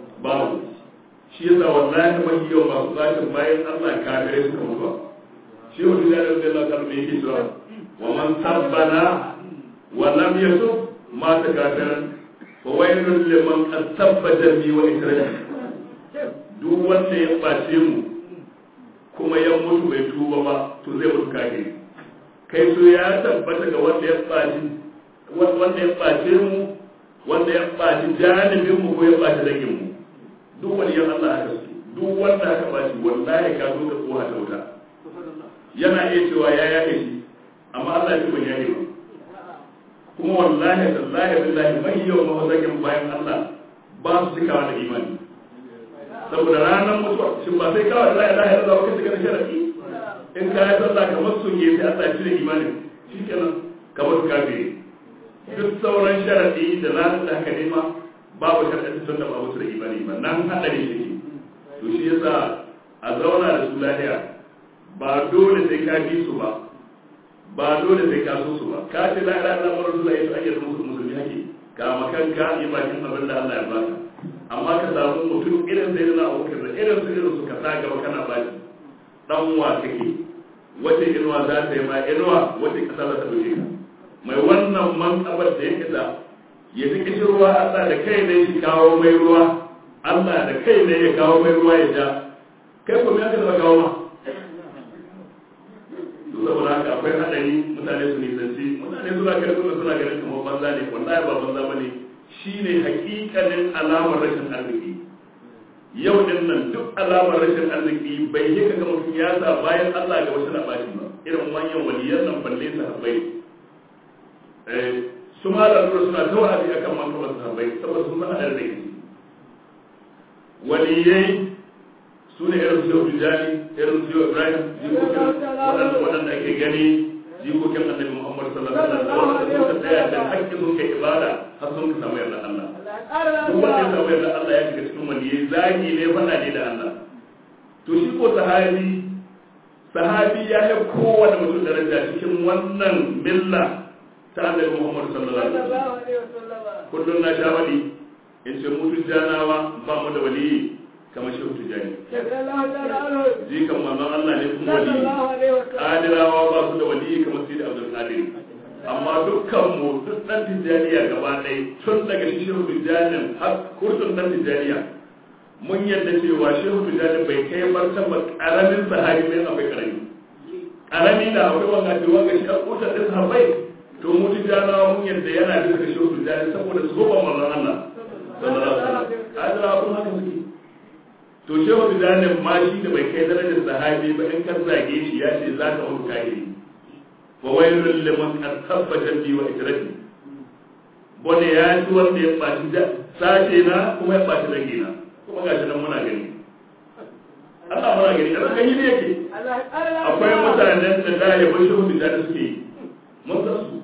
[SPEAKER 2] babu shi yasa wallahi mai yau masu zakin bayan Allah kafirai suka mutuwa shi wani da da Allah kan mai yake cewa wa man sabbana wa lam yasub ma ta kafiran fa waylun liman asabba jami wa ikrami duk wanda ya bace mu kuma ya mutu bai tuba ba to zai mutu kafiri kai so ya tabbata ga wanda ya bace wanda ya bace mu wanda ya bace janibin mu ko ya bace dangin mu duk wani yan Allah aka su duk wanda aka bace wallahi ka zo ka kowa ta wuta yana iya cewa ya yake shi amma Allah ya ban yake ba kuma wallahi tallahi billahi mai yau mawazakin bayan Allah ba su cikawa da imani saboda ranar mutuwa shin ba sai kawai la ilaha illallah ka shiga da sharadi in ka yi sallah kamar sun yi sai Allah ya cire imanin shikenan kamar kafiri duk sauran sharadi da ranar da haka nema babu sharadi tun da babu su da imani ba nan hadari shi to shi yasa a zauna da su lafiya ba dole sai ka bi su ba ba dole sai ka so su ba ka ce la ilaha illallah rasulullahi ya ake musu musulmi hake ka makanka yi bakin abin da Allah ya baka amma ka samu mutum irin sai na abokan da irin su irin su ka sa gaba kana baki dan wa kake wace inuwa za ta yi ma inuwa wace kasa za ta dauke ka mai wannan mankabar da yake da ya fi kishirwa Allah da kai ne shi kawo mai ruwa Allah da kai ne ya kawo mai ruwa ya ja kai kuma ya ka zama kawo ma saboda haka akwai hadari mutane su nisanci mutane suna ganin suna ganin kamar banza ne wallahi ba banza bane shine hakikanin alamar rashin arziki yau din nan duk alamar rashin arziki bai yi kaga mutum ya sa bayan Allah ga wasu labashi ba irin manyan waliyan nan balle sahabbai eh su ma da suna tawazi akan mantuwar sahabbai saboda sun san arziki waliyai su ne irin su yau jani irin su yau ibrahim jikokin waɗanda ake gani jikokin annabi muhammad sallallahu alaihi wasallam da suka tsaya da hakkin sun kai ibada har sun ka samu yarda Allah duk wanda ya samu yarda Allah ya shiga cikin waliyai zagi ne faɗa ne da Allah to shi ko sahabi sahabi ya yi kowane mutum daraja cikin wannan milla ta annabi muhammad sallallahu alaihi wasallam kullum na sha wali in ce mutu janawa ba mu da waliyi kamar shehu tijani jikan manzon Allah ne kuma wali adirawa ba su da wali kamar sidi abdul qadir amma dukkan mu duk dan tijaniya gaba ɗaya tun daga shehu tijanin har kurtun dan tijaniya mun yadda cewa shehu tijani bai kai martaba karamin sahabi mai akwai karami karami da akwai wanga ce wanga shi a kusa din sahabbai to mu tijanawa mun yadda yana bisa ga shehu tijani saboda su ba manzon Allah sallallahu alaihi wasallam adirawa kuma haka suke to shehu bidanin ma shi da bai kai darajar sahabi ba in kan zage shi ya ce za ka mutu kahiri wa wailul liman asabba jambi wa ikrati bone ya ci wanda ya baci sashe na kuma ya baci dangi na kuma gashi nan muna gani Allah muna gani da kan yi ne yake akwai mutanen da da ya bar shehu bidanin suke yi mun san su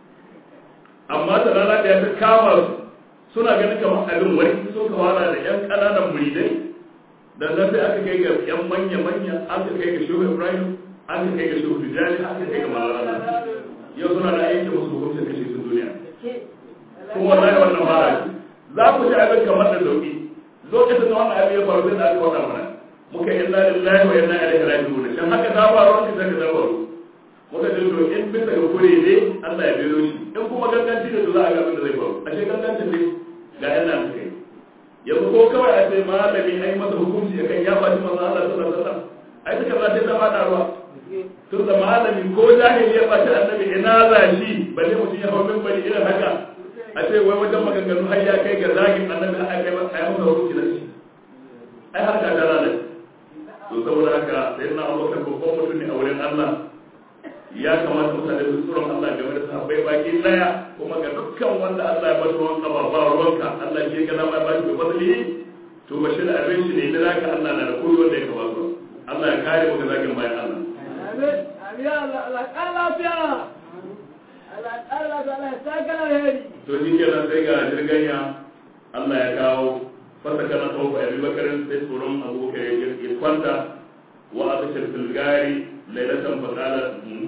[SPEAKER 2] amma ta rana da ya ta kama su suna ganin kamar abin wani sun kawara da yan ƙananan muridai da nan sai aka kai ga yan manya-manya aka kai ga shehu ibrahim aka kai ga shehu tijjani aka kai ga malala yau suna da aiki musu hukuncin kashe su duniya kuma wallahi wannan mara ce za ku ji abin kamar da sauki lokacin da wannan abin ya faru sai da aka faɗa mana muka yi inna lillahi wa inna ilaihi raji'un shan haka ta faru wanda sai ka ta faru muka ce to in bisa ga kure ne Allah ya biyo shi in kuma ganganci da za a ga abin da zai faru ashe gangancin ne ga yan nan kai yanzu ko kawai a ce malami ai masa hukunci akan ya faɗi manzo Allah sallallahu alaihi wasallam ai duka za ta zama da ruwa tun da malami ko jahili ya faɗi annabi ina za shi balle mutum ya hawo bari irin haka a ce wai wajen maganganu har ya kai ga zagin annabi har kai masa ai masa hukunci da shi ai har ka dara ne to saboda haka sai na Allah kan babban mutum ne a wurin Allah ya kamata mutane su tsoron Allah game da sahabbai baki daya kuma ga dukkan wanda Allah ya bashi ruwan kaba ba ruwanka Allah ke ga dama ya bashi bai fadli to bashi da abin shi ne idan zaka Allah na da koyo wanda ya kaba su Allah ya kare mu ga zagin bayan Allah amin amin Allah Allah Allah fiya Allah Allah Allah saka alheri to shi kenan sai ga jirganya Allah ya kawo fasaka na kawo Abu Bakar sai tsoron Abu Bakar ya kwanta wa abashir fil gari lailatan faqala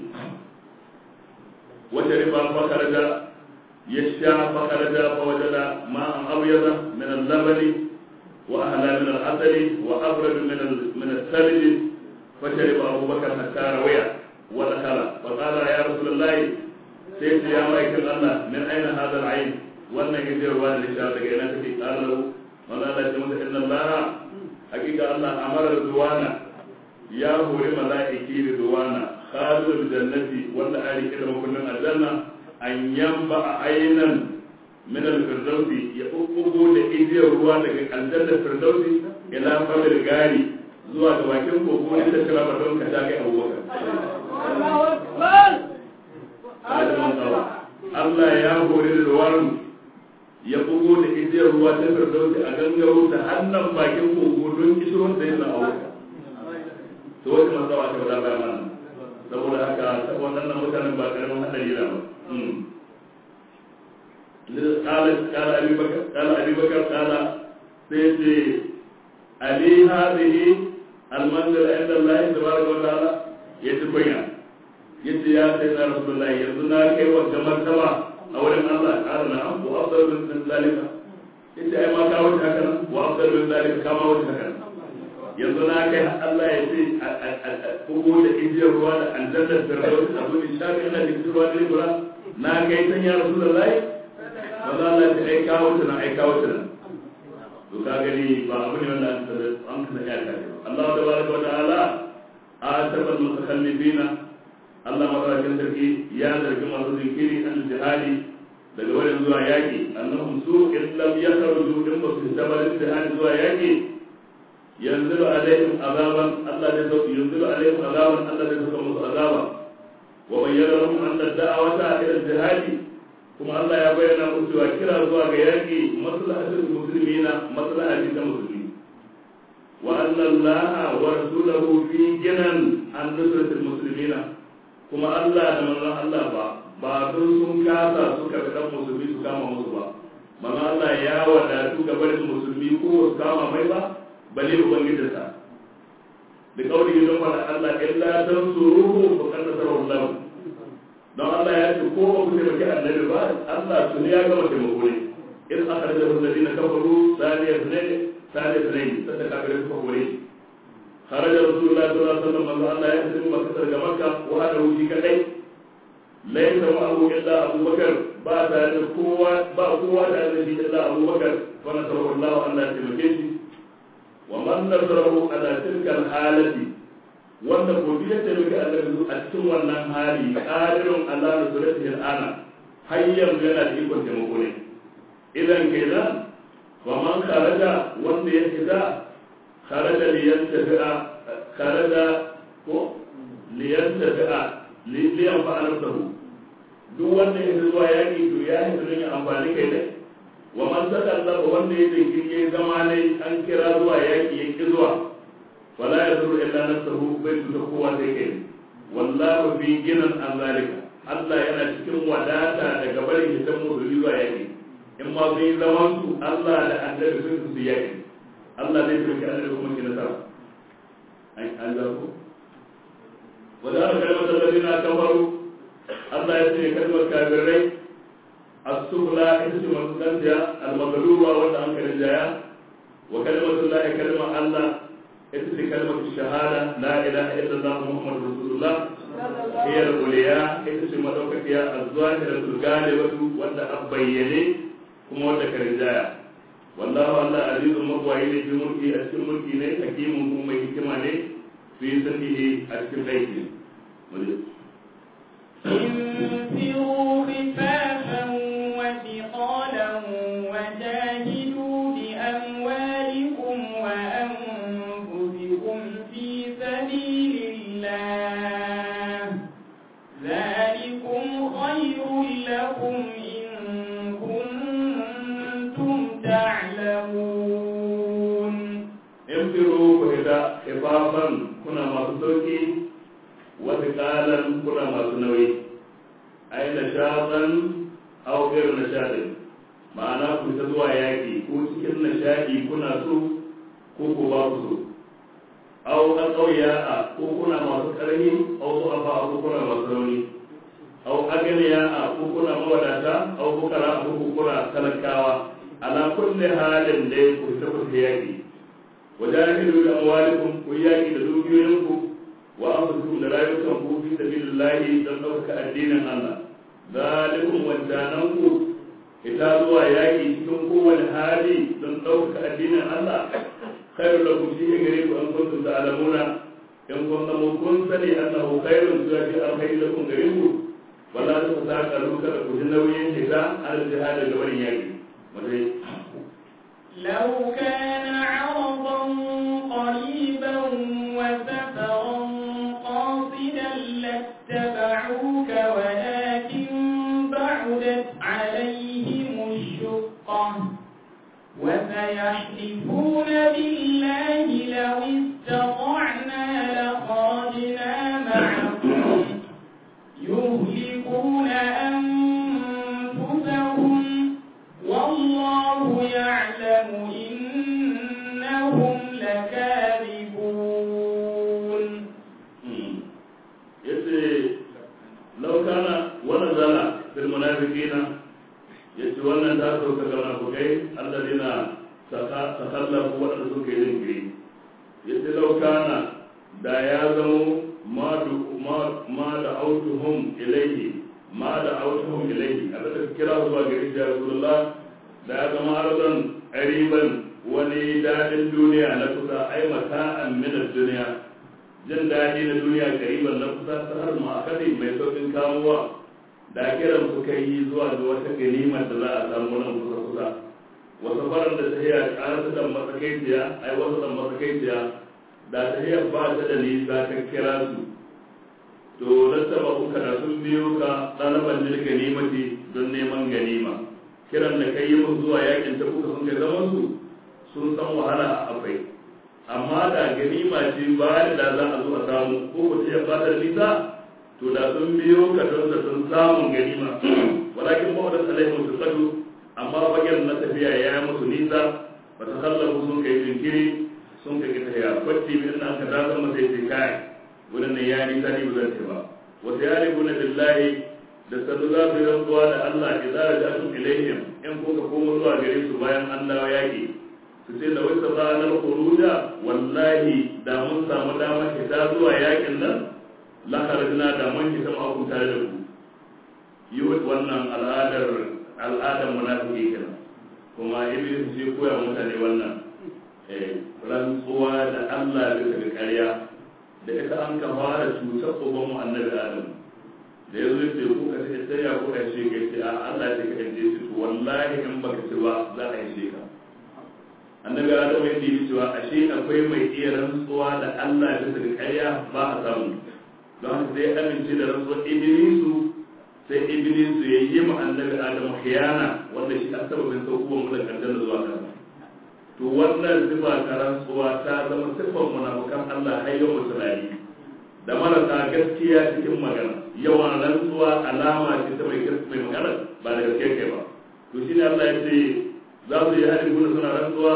[SPEAKER 2] وشرب فخرج يشاء فخرج فوجد ماء أبيض من اللبن وأهلا من العسل وأبرد من من الثلج فشرب أبو بكر حتى روي ودخل فقال يا رسول الله سيد يا مايكل الله من أين هذا العين وأن يجير وان الإشارة كأنك قال له وقال له إن الله حقيقة الله أمر رضوانا يا هو ملائكي رضوانا خالد الجنة ولا آل كلمة كنا الجنة أن ينبع عينا من الفردوس يقوم لإيدي الروان الجنة الفردوس إلى فم الغالي zuwa ga bakin kogo ne da kira don ka shake abubakar Allah ya hore da ruwan ya bugo da ijiyar ruwa ta firdausi a gangaro ta hannun bakin kogo don kishirwar da yana abubakar to wata masawa ta wada bayan mana saboda haka ta waɗannan mutanen ba karamin hadari da ba قال أبي بكر قال أبي بكر قال سيدي علي هذه المنزل عند الله تبارك وتعالى يتبين يتي يا سيدنا رسول الله يرضنا كيف وجمال سوا أولا الله قال نعم وأفضل من ذلك يتي أي ما كاوت هكذا وأفضل من ذلك كما وجه هكذا يرضنا كيف الله يتي قبول إجي الرواد عن جنة الفردوس أقول الشافعي أنا جبت الرواد الإبراء نا كيف يا رسول الله ولا الله أي كاوتنا أي كاوتنا to ka gani ba abu ne wanda an kasa ya ta Allah tabaraka wa ta'ala atabal mutakallifina Allah madaukakin sarki ya zargi masu zinkiri an jihadi daga wurin zuwa yaki annahum su in lam yakhruju in ba su tabar jihadi zuwa yaki yanzilu alaihim azaban Allah da sauki yanzilu alaihim azaban Allah da sauka musu azaba wa bayyana lahum anna da'awata ila jihadi kuma Allah ya bayyana musu cewa kira zuwa ga yaki maslahatul muslimina maslaha ta musulmi wa anna Allah wa rasulahu fi ginan an nusratul muslimina kuma Allah da manzon Allah ba ba sun sun kasa suka ga musulmi su kama musu ba manzon Allah ya wadatu ga barin musulmi ko su kama mai ba bale ubangijinsa da kauli don fara Allah illa tansuruhu faqad nasarahu Allah don Allah ya ce ko ba ku taimaki annabi ba Allah su ne ya gama taimako ne in aka rage wasu na kafaru saniya ne saniya ne sai ka gare su kore kharaja rasulullahi sallallahu alaihi wasallam Allah ya tafi makka daga makka wa hada wuji kadai laysa ma'ahu illa abubakar ba ta da kowa ba kowa da shi illa abubakar wa nasarahu Allah Allah ya taimake shi wa man nasarahu ala tilka al-halati wanda gobe ya taimaki annabi a cikin wannan hali qadirun Allah da suratihi al'ana hayyan yana da ikon taimako ne idan kenan wa man kharaja wanda ya fita kharaja liyantafi'a kharaja ko liyantafi'a liyan fa'alahu duk wanda ya zuwa yaki to ya yi don ya amfani kai ne wa man takallaba wanda ya dinki zama ne an kira zuwa yaki ya ki zuwa ولا يضر إلا نفسه بيت تقوى ذكر والله في جنن عن ذلك الله yana cikin wadata daga barin hitan musulmi zuwa yaki in ma sun yi zaman su Allah da annabi sun su yaki Allah zai turki annabi kuma ki nasara an an da ku wala kalmar alladina kafaru Allah ya ce kalmar kafirai as-sufla ita ce manzantiya al-magluba wanda an karin jaya wa kalmatullahi kalma Allah ita ce kalmar shahada la ilaha illallah muhammadur rasulullah hiya al-uliya ita ce madaukakiya az-zahiratul galibatu wanda abbayyane kuma wanda karijaya wallahu Allah azizun mabwayi ne bi mulki a cikin mulki ne hakimun kuma mai hikima ne fi sanihi a cikin aiki
[SPEAKER 1] انفروا خفافا وثقالا وجاهدوا بأموالكم وأنفسكم في سبيل الله ذلكم خير لكم إن كنتم تعلمون
[SPEAKER 2] انفروا خفافا كنا مصدوكي وثقالا كنا مصنوي أي نشاطا أو غير نشاط ma'ana ku ta zuwa yaƙi ko cikin nishaɗi kuna so ko ko ba ku so aw an ƙauya a ko kuna masu ƙarfi aw su afa ko kuna masu rauni aw aganiya a ko kuna mawadata aw bukara ko kuna talakawa ala kulli halin da ku ta ku yaƙi wajahidu bi amwalikum ku yaƙi da dukiyoyinku wa anfusukum da rayukan ku fi sabilillahi dan dauka addinin Allah zalikum wajananku ita zuwa yaki cikin kowane hali don dauka addinin Allah khairul lakum shi gare ku an kuntum ta'lamuna in kun zama kun sani annahu khairun zuwa fi alkhairi lakum gare ku wala ta saka ruka da ku nauyin shiga al jihad da wani yaki mutai
[SPEAKER 1] لو كان عرضا قريبا وسفرا قاصدا لاتبعوك ولكن بعدت عليهم الشقة وسيحلفون بالله لو استطعنا لخرجنا معكم يهلكون أنفسهم والله يعلم إنهم لكاذبون.
[SPEAKER 2] لو كان ونزل في المنافقين يتولى الناس كالمنافقين الذين تخلفوا وأرسلوا كذنبهم لو كان دا يازموا ما دعوتهم إليه ما دعوتهم إليه أبدا كراه وقريش يا رسول الله da ya zama arzon ƙariban wani daɗin duniya na kusa ai mata'an minar duniya jin daɗi na duniya ƙariban na kusa ta har ma'akari mai sauƙin kamuwa da kiran su kai yi zuwa ga wata ganimar da za a samu nan kusa kusa wasu farar da ta hiyar ƙarasa da matsakaiciya ai wasu da matsakaiciya da ta hiyar ba ta da nisa ta kira su to rattaba kuka da sun biyo ka ɗalaban jin ganimati don neman ganima kiran da kai yi mun zuwa yakin ta kuka sun kai zaman su sun san wahala a akwai amma da ganima ce bayan da za a zo a samu ko ko ce ba ta nisa to da sun biyo ka don da sun samun ganima walakin ba wadda alaihi musu tsadu amma bagen na tafiya ya yi musu nisa ba ta kallafu sun kai jinkiri sun kai kita ya kwatti min nan ka da zama sai sai kai wurin ne ya nisa ne ba zan ce ba wata ya ribu na billahi da sanu za su yi rantsuwa da Allah idan raja'tum ilaihim in kuka komo zuwa gare su bayan an dawo yaki su ce da wata ranar khuruja wallahi da mun samu damar fita zuwa yakin nan la kharajna da mun fita ma ku tare da ku yi wannan al'adar al'adar munafiki kenan kuma iblis shi koya mutane wannan eh rantsuwa da Allah bisa ga ƙarya da ita an ka fara cutar uban mu annabi Adam da ya zo ce ko ka ce sai ya ko ka ce ka ce a Allah ce ka ce shi to wallahi in baka ci ba za a yi shi ka annabi Adam ya ce cewa ashe akwai mai iya rantsuwa da Allah da ta ƙarya ba a samu don haka sai amince da rantsuwar Iblisu sai Iblisu ya yi ma annabi Adam khiyana wanda shi a sababin saukuwan mu da kandan zuwa kan to wannan sifa ta rantsuwa ta zama sifar munafikan Allah har yau musulmi da marasa gaskiya cikin magana yawan rantsuwa alama ce ta mai gaskiya mai magana ba da gaskiya kai ba to shine Allah ya ce za su yi hadin gudu suna rantsuwa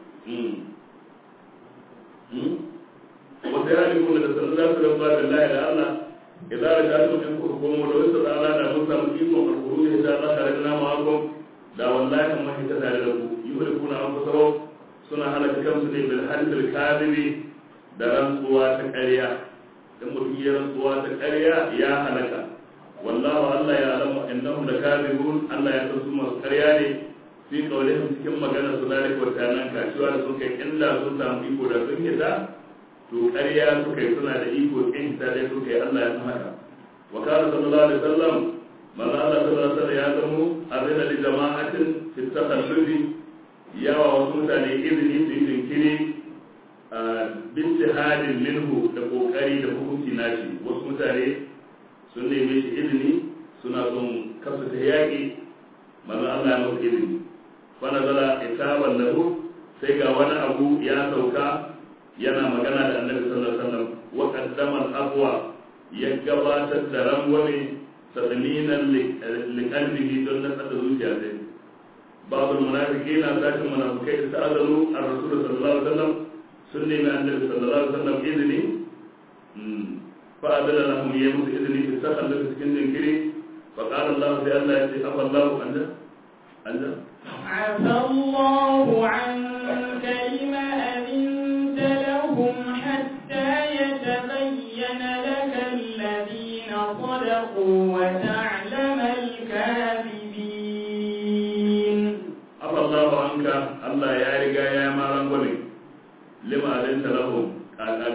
[SPEAKER 2] wata hadin gudu da sanar za su rantsuwa da Allah da Allah idan da ta mutum ku komo da wasu da Allah da mun samu iko a rubuce da Allah tare da namu hakum da wallahi amma ita tare da ku yi da kuna an fasaro suna halaka kansu ne bil hadil kadhibi da rantsuwa ta ƙarya in mutum ya rantsuwa ta ƙarya ya halaka wallahu Allah ya alamu innahum lakazibun Allah ya san su masu ƙarya ne fi qawlihim cikin magana su zalika wa tanan kashiwa da sun kai inda sun samu iko da sun yi da to ƙarya suka yi suna da iko in ta dai suka yi Allah ya san haka wa kana sallallahu alaihi wasallam manzo Allah sallallahu alaihi wasallam ya zamo azina li jama'atin fi takhallufi yawa wasu mutane izini su yi jinkiri bintihadin minhu da kokari da hukunci nashi wasu mutane sun neme shi izini suna son kasu ta yaƙi manzo Allah ya musu izini fa nazala itaban lahu sai ga wani abu ya sauka yana magana da Annabi sallallahu alaihi wasallam wa qaddama al-afwa ya gabatar da rangwame tadminan liqalbihi don na tsada zuciya sai babu munafiqina sashin munafikai da ta'azalu ar-rasul sallallahu alaihi wasallam sun nemi annabi sallallahu alaihi wasallam izini fa adala lahum yamus izini fi sakhal da cikin dinkiri fa qala Allah sai Allah ya ce afa Allahu anda anda
[SPEAKER 1] afa Allahu anka lima adinta lahum hatta yatabayyana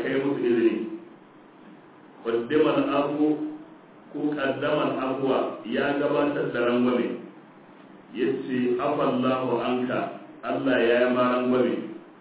[SPEAKER 2] kai musu izini qaddamal abu ko qaddamal abwa ya gabatar da rangwame yace afallahu anka Allah ya yi ma rangwame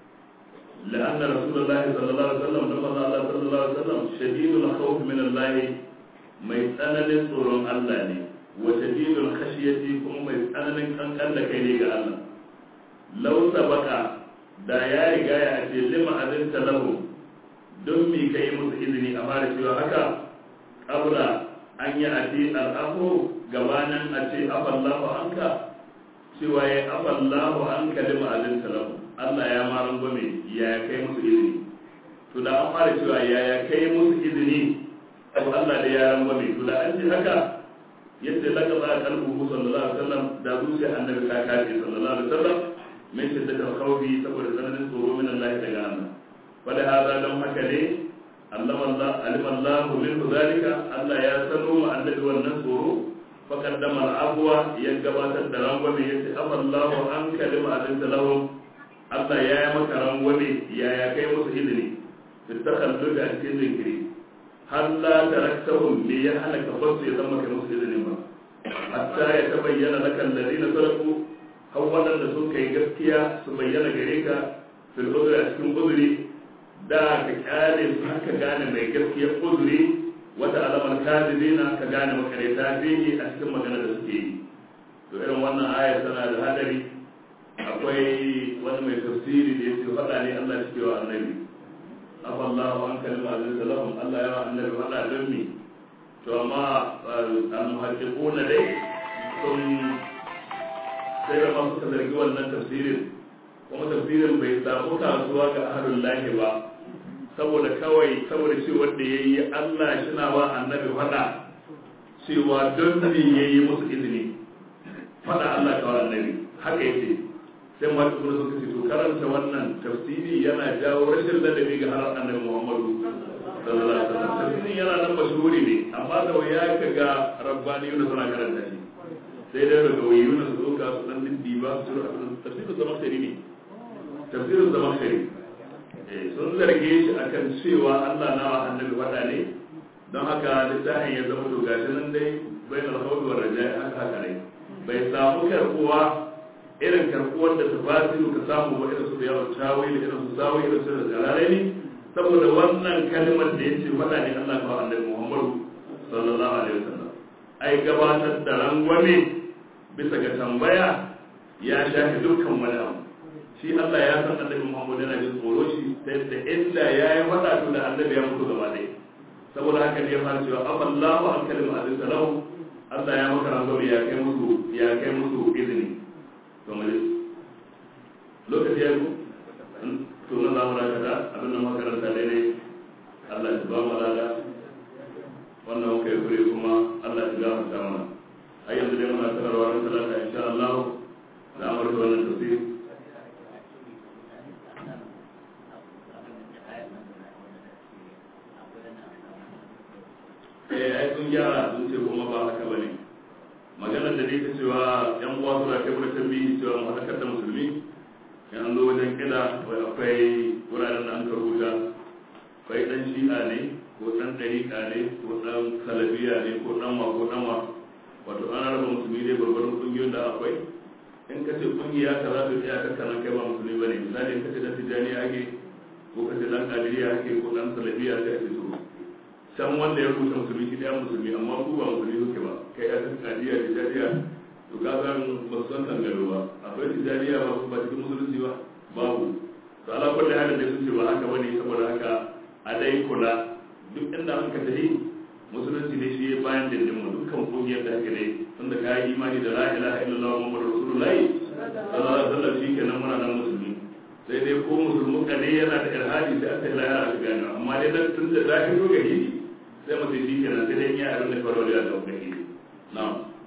[SPEAKER 2] لأن رسول الله صلى الله عليه وسلم لما قال الله صلى الله عليه وسلم شديد الخوف من الله ما يتأنن صورهم الله وشديد الخشية كم ما يتأنن كان الله كيليك الله لو سبق دا يا رجايا أتي لما أذنت له دمي كي مسئذني أمارس وهكا قبل أن يأتي الأمر قوانا أتي أفى الله عنك سوى أفى الله عنك لما أذنت له Allah ya ma rangwame ya kai musu izini to da an fara cewa ya ya kai musu izini to Allah da ya rangwame to da an ce haka yadda laka ba kalbu sallallahu alaihi wasallam da zuciya annabi ta kace sallallahu alaihi wasallam mai shiddatul khawfi saboda tsananin tsoro min Allah daga Allah wanda hada dan haka ne Allah Allah alima Allah min zalika Allah ya sanu ma annabi wannan tsoro faqaddama al-abwa ya gabatar da rangwame yace afallahu an kalima adanta lahum Allah ya yi maka rangwame ya ya kai musu izini da ta kallo da cikin jinkiri har la taraktahum me ya hana ka basu ya zama kai musu izini ba hatta ya ta bayyana laka alladhina sadaku har wadanda sun kai gaskiya su bayyana gare ka fil uzri a cikin uzuri da ka kyale su haka gane mai gaskiya uzuri wata alamar kadibina ka gane makareta fihi a cikin magana da suke yi to irin wannan ayar tana da hadari. Akwai wani mai tafsiri da yake faɗa ne Allah shi wa annabi afallahu an kalima azza lahum Allah ya wa annabi faɗa don mi to amma al-muhaqqiquna dai sun sai da masu ka zargi wannan tafsirin kuma tafsirin bai samu kasuwa ga ahlul lahi ba saboda kawai saboda shi wanda yayi Allah shi na wa annabi faɗa cewa don me yayi musu izini faɗa Allah ka wa annabi haka yake sai ma su suka ce to karanta wannan tafsiri yana jawo rashin ladabi ga harar annabi Muhammadu sallallahu alaihi wasallam tafsirin yana nan mashhuri ne amma da waya ka ga rabbani yunus suna karanta shi sai dai daga wayi yunus su ka su dan diba su tafsirin zaman shari ne tafsirin zaman shari eh sun zarge shi akan cewa Allah na wa annabi wada ne don haka littafin ya zama to gashi nan dai bainal khawfi war raja'i haka haka ne bai samu karbuwa irin karkuwar da tafasiru ka samu ba irin su da yawan tawili irin su zawo irin su da jalarai ne saboda wannan kalmar da yace faɗa ne Allah ka annabi Muhammadu sallallahu alaihi wasallam ai gabatar da rangwame bisa ga tambaya ya shafi dukkan wani abu shi Allah ya san annabi Muhammadu yana jin tsoro shi ta yadda inda ya yi faɗa to da annabi ya mutu gaba ɗaya saboda haka ne ya fara cewa afallahu an kalma azza lahu Allah ya maka rangwame ya kai musu ya kai musu izini kamar lokaci ya yi to na zamu rakata abin da makaranta daidai Allah ya ba mu lada wannan muka yi kure kuma Allah ya gafarta mana ai yanzu dai muna sanarwa ran talata insha Allah da amurka wannan tafsir eh ai sun gyara sun ce kuma ba haka bane maganar da dai ta cewa yan uwa suna kai wani tambayi cewa mu haɗakar da musulmi yan zo wajen kida wai akwai wuraren da an ka rubuta akwai ɗan shi'a ne ko ɗan ɗariƙa ne ko ɗan salafiya ne ko ɗan wa ko ɗan wa wato ana raba musulmi dai gwargwaron ƙungiyoyin da akwai in ka ce ƙungiya ka za ta iya kakkanan kai ba musulmi ba ne misali in ka ce ɗan tijjaniya ake ko ka ce ɗan ƙadiriya ake ko ɗan salafiya sai ake so can wanda ya rubuta musulmi shi ɗaya musulmi amma ku ba musulmi suke ba kai a cikin kadiya tijariya to ka san ba su san kangaro ba akwai tijariya ba ba cikin musulunci ba babu to ala kulli halin da sun ce ba haka bane saboda haka a dai kula duk inda an ka tafi musulunci ne shi bayan dindin mu dukkan kungiyar da haka dai tunda ka yi imani da la ilaha illallah muhammadur rasulullahi sallallahu alaihi wasallam shi kenan muna nan musulmi sai dai ko musulmi kade yana da irhadi sai aka yi lahira a gani amma dai dan tun da zahiri ga hidi sai mutum shi ke nan sai dai ya abin da kwarwar da ɗauka ke na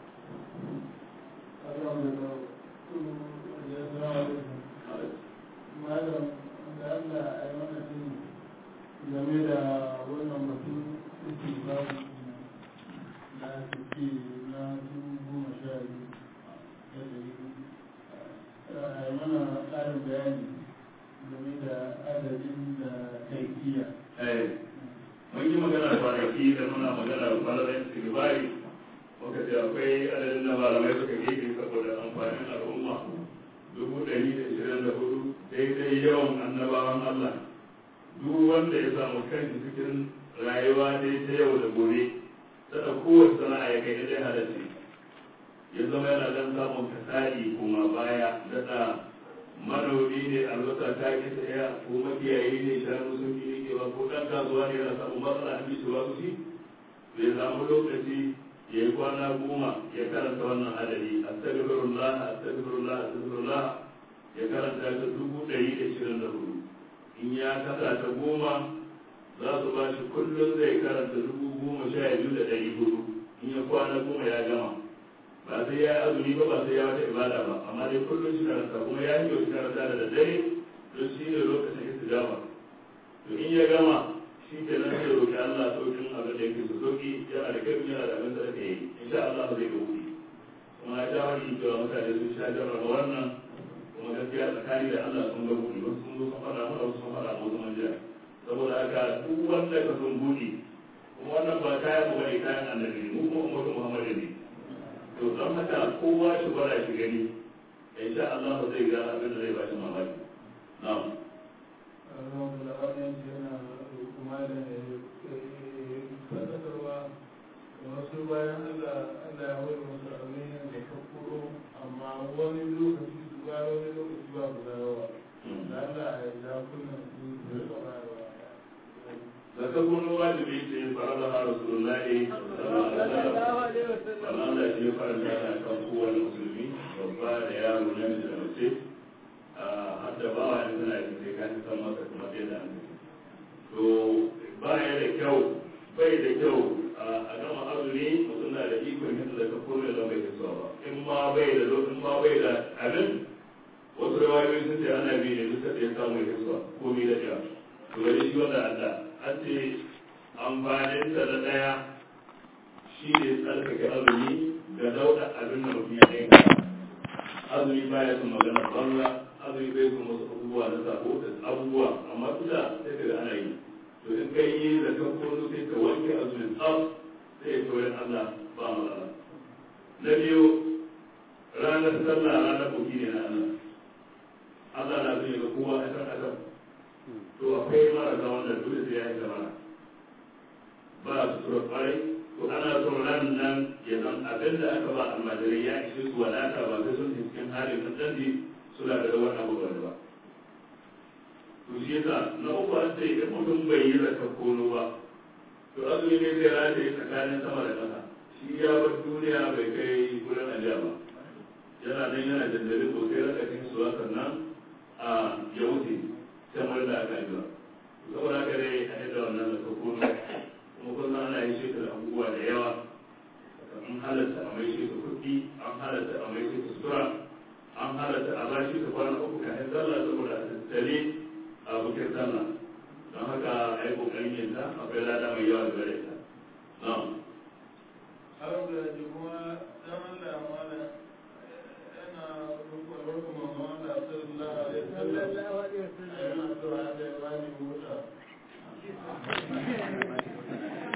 [SPEAKER 3] game da wannan mutum suke babu na suke na dubu goma sha biyu da dari a mana ƙarin bayani game da adadin da kaifiya.
[SPEAKER 2] Mun yi magana kwanaki da muna magana kwallon sigibari muka ce akwai adadin da malamai suka gege saboda amfanin al'umma dubu ɗari da ishirin da hudu daidai yawan annabawan Allah duk wanda ya samu kanshi cikin rayuwa dai ta yau da gobe ta kowace sana'a ya kai dai halarci ya zama yana dan samun kasari kuma baya daɗa manomi ne albasa ta ki tsaya ko makiyayi ne shanu sun ki rikewa ko ɗan kasuwa ne yana samun matsala a bishi ba su ci bai samu lokaci ya yi kwana goma ya karanta wannan adadi astagfirullah astagfirullah astagfirullah ya karanta ta dubu ɗari da ishirin da hudu in ya kasa ta goma za su ba shi kullum zai karanta dubu goma sha biyu da ɗari hudu in ya kwana goma ya gama ba sai ya yi azumi ba ba sai ya wata ibada ba amma dai kullum shi karanta kuma ya yi shi karanta da daddare don shi ne lokacin istijaba to in ya gama shi ke nan sai roƙi Allah saukin abin da yake so sauki yana da kai yana da abin da ake yi insha Allah zai ga wuri kuma ya ja wani cewa mutane sun sha jarraba wannan kuma gaskiya tsakani da Allah sun ga wuri wasu sun zo sun faɗa mana wasu sun faɗa wasu manja saboda haka duk wanda ka sun buɗe kuma wannan ba kayan mu bane kayan annabi ne mu kuma ummatu Muhammadu ne to don haka kowa shi gwada shi gani insha Allah zai ga abin da zai ba shi mamaki na'am
[SPEAKER 3] kuma da faɗaɗarwa wasu bayan Allah Allah ya wani wasu abin da ka kuro amma wani lokaci su ba wani lokaci ba ku dawowa da Allah ya ja kunan su da tsabarwa
[SPEAKER 2] da ka kuno wajibi ce fara da har rasulullahi sallallahu alaihi wasallam Allah shi ya fara da kan kowane musulmi babba da yaro namiji da mace har da bawa ne suna yin sai ka san masa kuma sai da an to ba ya da kyau bai da kyau a gama azumi mutum na da ikon yin da ka kome da bai kasuwa ba in ma bai da lokacin ma bai da abin wasu rawayoyi sun ce ana bi ne duk da ya samu ya kasuwa komai da ja to gari shi wanda Allah an ce amfanin sa da daya shi ne tsarkake azumi ga dauda abin da mutum ya yanka azumi baya sun magana banza azumi bai sun wasu abubuwa na sabo da abubuwa amma kusa sai ka ga ana yi to in kai yi da kan kono sai ka wanke azumin tsaf sai ya tsoron Allah ba matsala na biyu ranar sallah ranar buki ne na Allah Allah na zai ga kowa a kan adam to akwai marasa wanda dole sai ya yi zamana ba su tura kwarai to ana son ran nan ya zan abin da aka ba almajirai ya ishe su wadata ba sai sun cikin halin kasance suna da rawar abubuwan ba to shi yasa na uku an ce idan mutum bai yi zaka kono ba to azumi ne zai rataye tsakanin sama da ƙasa shi ya bar duniya bai kai wurin ajiya ba yana nan yana dandare sosai rakacin suwa sannan a ya wuce samar da aka yi ba saboda haka dai a yadda wannan zaka kono kuma kusan ana yin shi da abubuwa da yawa an halatta a mai shi kuɗi an halatta a mai shi sutura an halatta a bashi ta kwana uku kafin sallah saboda a tattale a bukin sallah don haka a yi kokarin yin ta akwai lada mai yawa gare ta.
[SPEAKER 3] har da kuma